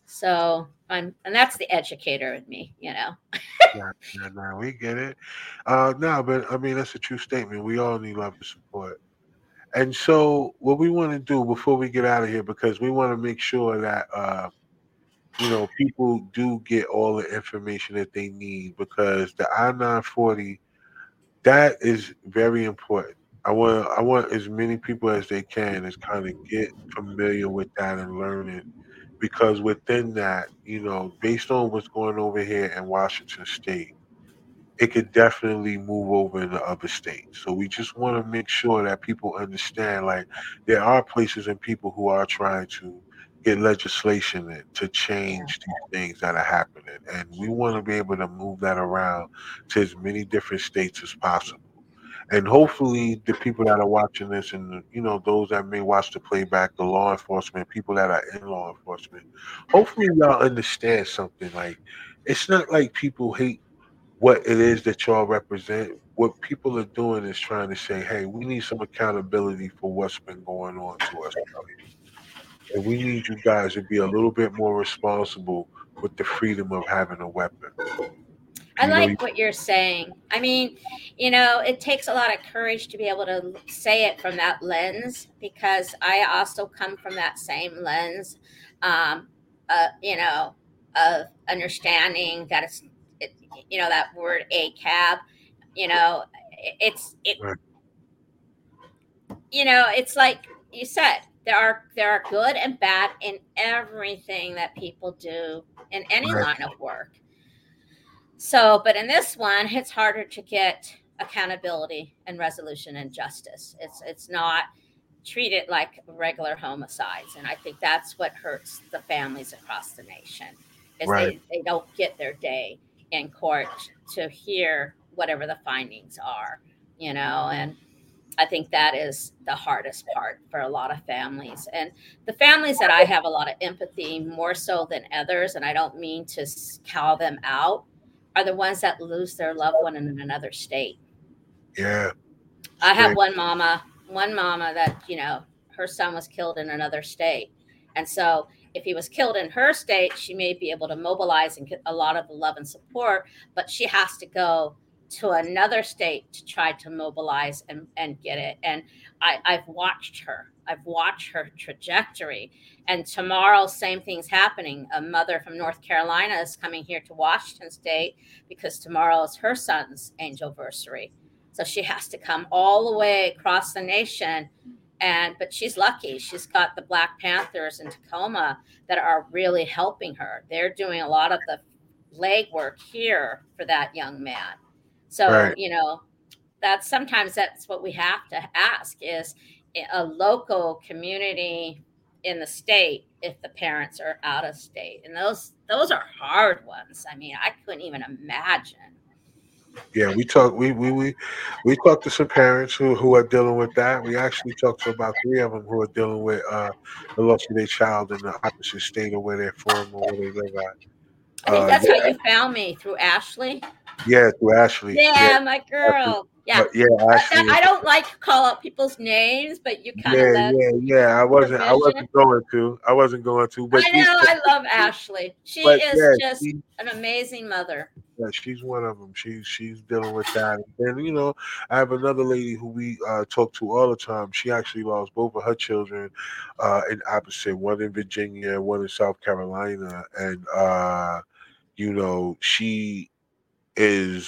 So I'm, and that's the educator in me, you know. Yeah, yeah, no, we get it. Uh, no, but I mean that's a true statement. We all need love and support. And so, what we want to do before we get out of here, because we want to make sure that uh, you know people do get all the information that they need, because the I nine forty, that is very important. I want I want as many people as they can as kind of get familiar with that and learn it, because within that, you know, based on what's going over here in Washington State, it could definitely move over into other states. So we just want to make sure that people understand, like, there are places and people who are trying to get legislation in to change these things that are happening. And we want to be able to move that around to as many different states as possible. And hopefully the people that are watching this, and you know those that may watch the playback, the law enforcement, people that are in law enforcement, hopefully y'all understand something. Like, it's not like people hate what it is that y'all represent. What people are doing is trying to say, hey, we need some accountability for what's been going on to us out here. And we need you guys to be a little bit more responsible with the freedom of having a weapon. I You know, like what you're saying. I mean, you know, it takes a lot of courage to be able to say it from that lens, because I also come from that same lens, um, uh, you know, of understanding that it's, it, you know, that word A C A B, you know, it- it's, it, Right. you know, it's like you said, there are, there are good and bad in everything that people do in any Right. line of work. So, but in this one, it's harder to get accountability and resolution and justice. It's it's not treated like regular homicides, and I think that's what hurts the families across the nation, is Right. they, they don't get their day in court to hear whatever the findings are, you know, and I think that is the hardest part for a lot of families. And the families that I have a lot of empathy, more so than others, and I don't mean to s- call them out, are the ones that lose their loved one in another state. Yeah. I have Great. one mama, one mama that, you know, her son was killed in another state. And so if he was killed in her state, she may be able to mobilize and get a lot of the love and support, but she has to go to another state to try to mobilize and, and get it. And I, I've watched her. I've watched her trajectory. And tomorrow, same thing's happening. A mother from North Carolina is coming here to Washington State because tomorrow is her son's anniversary. So she has to come all the way across the nation. And but she's lucky. She's got the Black Panthers in Tacoma that are really helping her. They're doing a lot of the legwork here for that young man. So, Right. you know, that's sometimes that's what we have to ask, is a local community in the state if the parents are out of state. And those those are hard ones. I mean, I couldn't even imagine. Yeah, we talk. We we we we talked to some parents who who are dealing with that. We actually talked to about three of them who are dealing with uh, the loss of their child in the opposite state of where they're from or where they live I at. think Uh, that's how yeah, you found me, through Ashley. yeah, through Ashley. Yeah, Yeah, my Ashley. girl. Yeah. But yeah, Uh, Ashley. that, Is, I don't like to call out people's names, but you kind of yeah, let yeah, yeah. I wasn't. I permission. wasn't going to. I wasn't going to. But I these. know. I love Ashley. She But is yeah, just she, an amazing mother. yeah, she's one of them. She's she's dealing with that. And you know, I have another lady who we uh, talk to all the time. She actually lost both of her children uh, in opposite, one in Virginia, one in South Carolina, and uh, you know, she is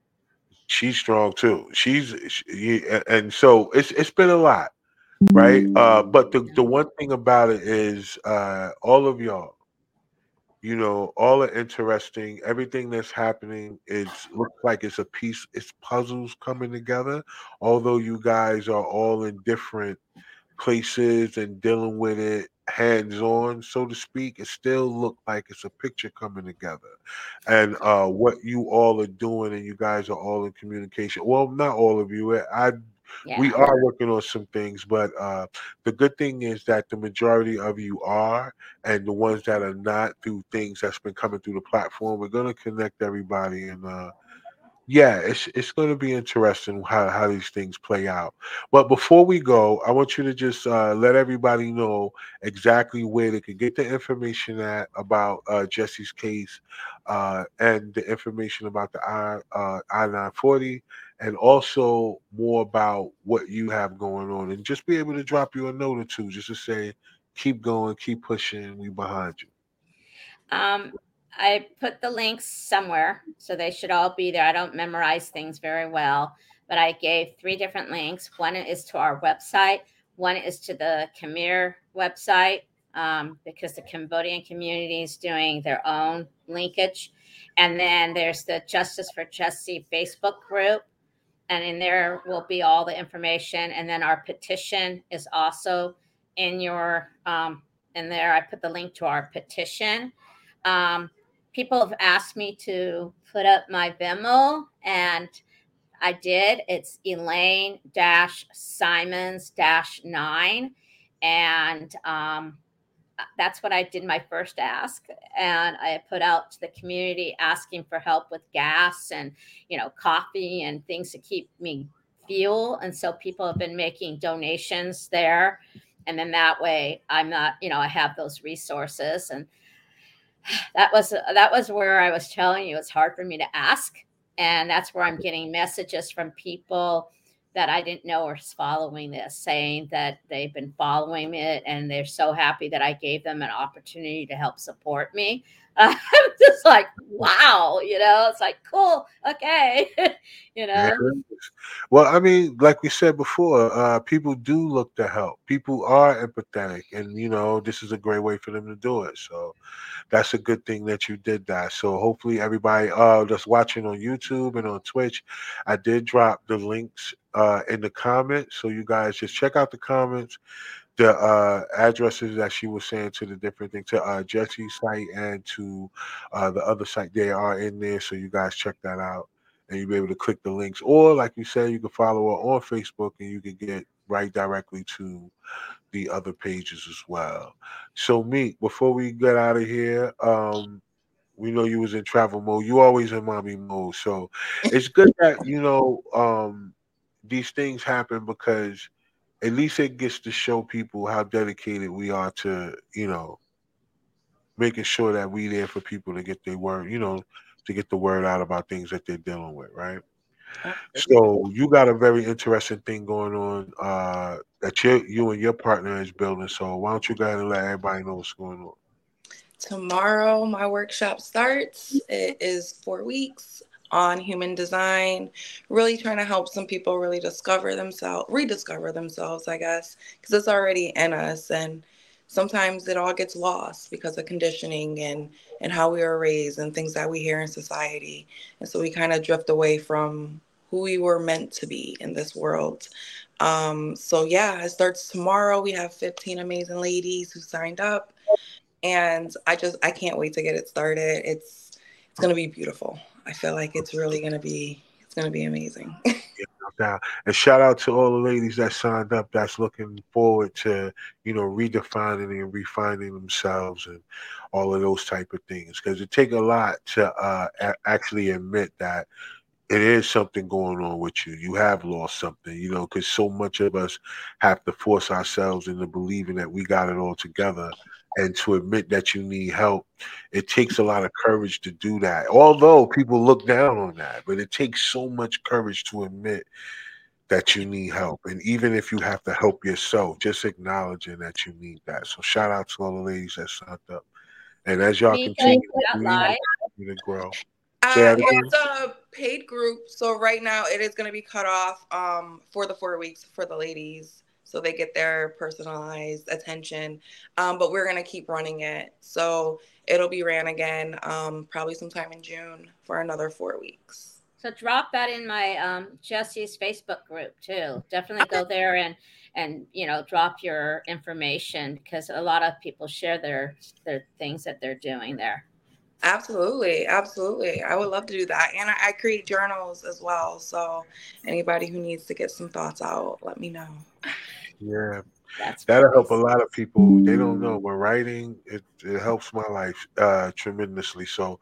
she's strong too. She's she, and so it's it's been a lot, right? Uh, but the the one thing about it is, uh, all of y'all. You know, all are interesting. Everything that's happening is looks like it's a piece, it's puzzles coming together. Although you guys are all in different places and dealing with it hands on, so to speak, it still look like it's a picture coming together. And uh what you all are doing, and you guys are all in communication. Well, not all of you. I we Yeah. are working on some things, but uh the good thing is that the majority of you are, and the ones that are not, through things that's been coming through the platform, we're gonna connect everybody and uh yeah, it's it's going to be interesting how how these things play out. But before we go, I want you to just uh, let everybody know exactly where they can get the information at about uh, Jesse's case, uh, and the information about the I uh, I nine forty, and also more about what you have going on, and just be able to drop you a note or two, just to say, keep going, keep pushing, we behind you. Um, I put the links somewhere, so they should all be there. I don't memorize things very well, but I gave three different links. One is to our website, one is to the Khmer website, um, because the Cambodian community is doing their own linkage. And then there's the Justice for Jesse Facebook group. And in there will be all the information. And then our petition is also in your, um, in there. I put the link to our petition. Um, people have asked me to put up my Venmo, and I did. It's Elaine dash Simons dash nine. And um, that's what I did my first ask. And I put out to the community asking for help with gas and, you know, coffee and things to keep me fuel. And so people have been making donations there. And then that way I'm not, you know, I have those resources. And that was, that was where I was telling you, it's hard for me to ask. And that's where I'm getting messages from people that I didn't know were following this, saying that they've been following it and they're so happy that I gave them an opportunity to help support me. Uh, I'm just like, wow, you know, it's like, cool, okay, you know. Yeah. Well, I mean, like we said before, uh, people do look to help. People are empathetic, and you know, this is a great way for them to do it. So that's a good thing that you did that. So hopefully everybody uh, that's watching on YouTube and on Twitch, I did drop the links uh, in the comments. So you guys just check out the comments, the uh, addresses that she was saying to the different things, to uh, Jesse's site and to uh, the other site. They are in there. So you guys check that out. And you'll be able to click the links. Or like you said, you can follow her on Facebook and you can get right directly to the other pages as well. So Meek, before we get out of here, um, we know you was in travel mode. You always in mommy mode. So it's good that, you know, um, these things happen because at least it gets to show people how dedicated we are to, you know, making sure that we there for people to get their word, you know, to get the word out about things that they're dealing with, right? So you got a very interesting thing going on uh, that you you and your partner is building. So why don't you go ahead and let everybody know what's going on? Tomorrow, my workshop starts. It is four weeks on human design, really trying to help some people really discover themselves, rediscover themselves, I guess, because it's already in us. And sometimes it all gets lost because of conditioning and, and how we were raised and things that we hear in society. And so we kind of drift away from who we were meant to be in this world. Um, so yeah, it starts tomorrow. We have fifteen amazing ladies who signed up. And I just, I can't wait to get it started. It's, it's going to be beautiful. I feel like it's really going to be, it's going to be amazing. Now, and shout out to all the ladies that signed up that's looking forward to, you know, redefining and refining themselves and all of those type of things. Because it takes a lot to uh, a- actually admit that it is something going on with you. You have lost something, you know, because so much of us have to force ourselves into believing that we got it all together. And to admit that you need help, it takes a lot of courage to do that. Although people look down on that, but it takes so much courage to admit that you need help. And even if you have to help yourself, just acknowledging that you need that. So shout out to all the ladies that signed up. And as y'all Mika, continue is that live? to grow. Say Uh, that again? it's a paid group. So right now it is going to be cut off um, for the four weeks for the ladies. So they get their personalized attention. Um, but we're going to keep running it. So it'll be ran again um, probably sometime in June for another four weeks. So drop that in my um, Jesse's Facebook group too. Definitely go there and and you know drop your information because a lot of people share their their things that they're doing there. Absolutely. Absolutely. I would love to do that. And I, I create journals as well. So anybody who needs to get some thoughts out, let me know. Yeah. That's That'll help a nice. lot of people. They don't know, but writing, it, it helps my life uh, tremendously. So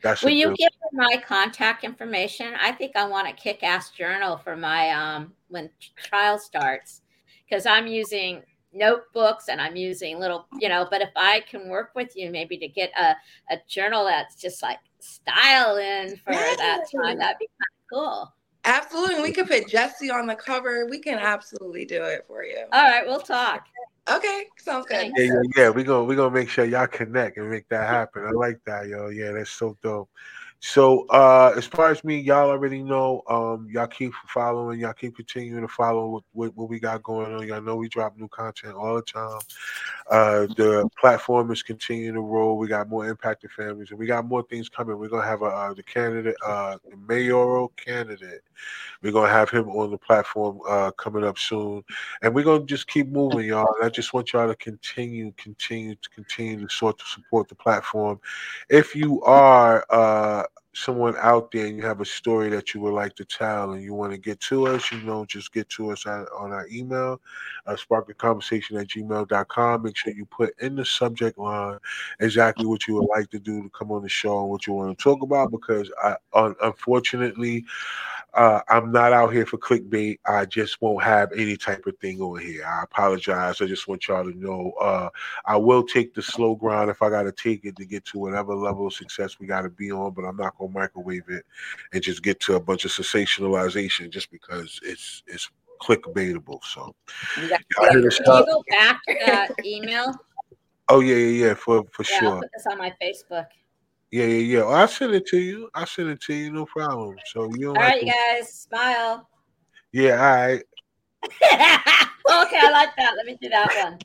That's Will a you good. give her my contact information? I think I want a kick-ass journal for my um when trial starts, because I'm using notebooks and I'm using little, you know. But if I can work with you, maybe to get a a journal that's just like style in for that time, that'd be kind of cool. Absolutely. We could put Jessie on the cover. We can absolutely do it for you. All right, we'll talk. Okay, sounds good. Thanks. Yeah, yeah, yeah. We're gonna we're gonna make sure y'all connect and make that happen. I like that, yo. Yeah, that's so dope. So uh as far as me, y'all already know. Um y'all keep following, y'all keep continuing to follow what, what, what we got going on. Y'all know we drop new content all the time. Uh the platform is continuing to roll. We got more impacted families and we got more things coming. We're gonna have a uh, the candidate, uh the mayoral candidate. We're gonna have him on the platform uh, coming up soon, and we're gonna just keep moving, y'all. And I just want y'all to continue, continue to continue to sort to support the platform. If you are uh, someone out there and you have a story that you would like to tell and you want to get to us, you know, just get to us on, on our email, uh, sparktheconversation at gmail dot com. Make sure you put in the subject line exactly what you would like to do to come on the show and what you want to talk about, because I, un- unfortunately, uh, I'm not out here for clickbait. I just won't have any type of thing on here. I apologize. I just want y'all to know uh, I will take the slow grind if I got to take it to get to whatever level of success we got to be on, but I'm not going to microwave it and just get to a bunch of sensationalization just because it's it's clickbaitable. So, Yeah. y'all hit us Can you up. go back to that email? Oh, yeah, yeah, yeah, for, for Yeah, I'll sure. put this on my Facebook. Yeah, yeah, yeah. Oh, I'll send it to you. I'll send it to you, no problem. So you don't All have right, to. you guys, smile. Yeah, all right. Okay, I like that. Let me do that one.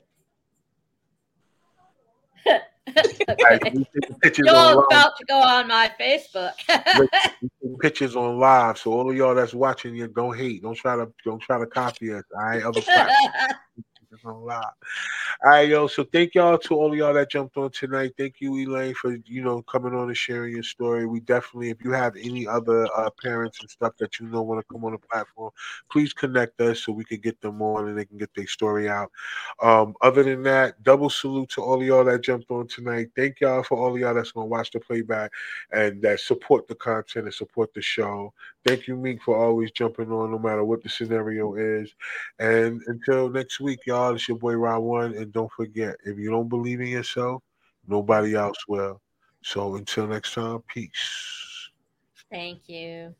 All right, Okay. we take the pictures You're on live. about to go on my Facebook. Look, we take pictures on live. So all of y'all that's watching, you don't hate. Don't try to don't try to copy us. All right, other platforms on live. All right, yo. So thank y'all to all of y'all that jumped on tonight. Thank you, Elaine, for you know coming on and sharing your story. We definitely, if you have any other uh, parents and stuff that you know want to come on the platform, please connect us so we can get them on and they can get their story out. Um, other than that, double salute to all of y'all that jumped on tonight. Thank y'all for all of y'all that's gonna watch the playback and that support the content and support the show. Thank you, Meek, for always jumping on no matter what the scenario is. And until next week, y'all, it's your boy Rod One. And don't forget, if you don't believe in yourself, nobody else will. So until next time, peace. Thank you.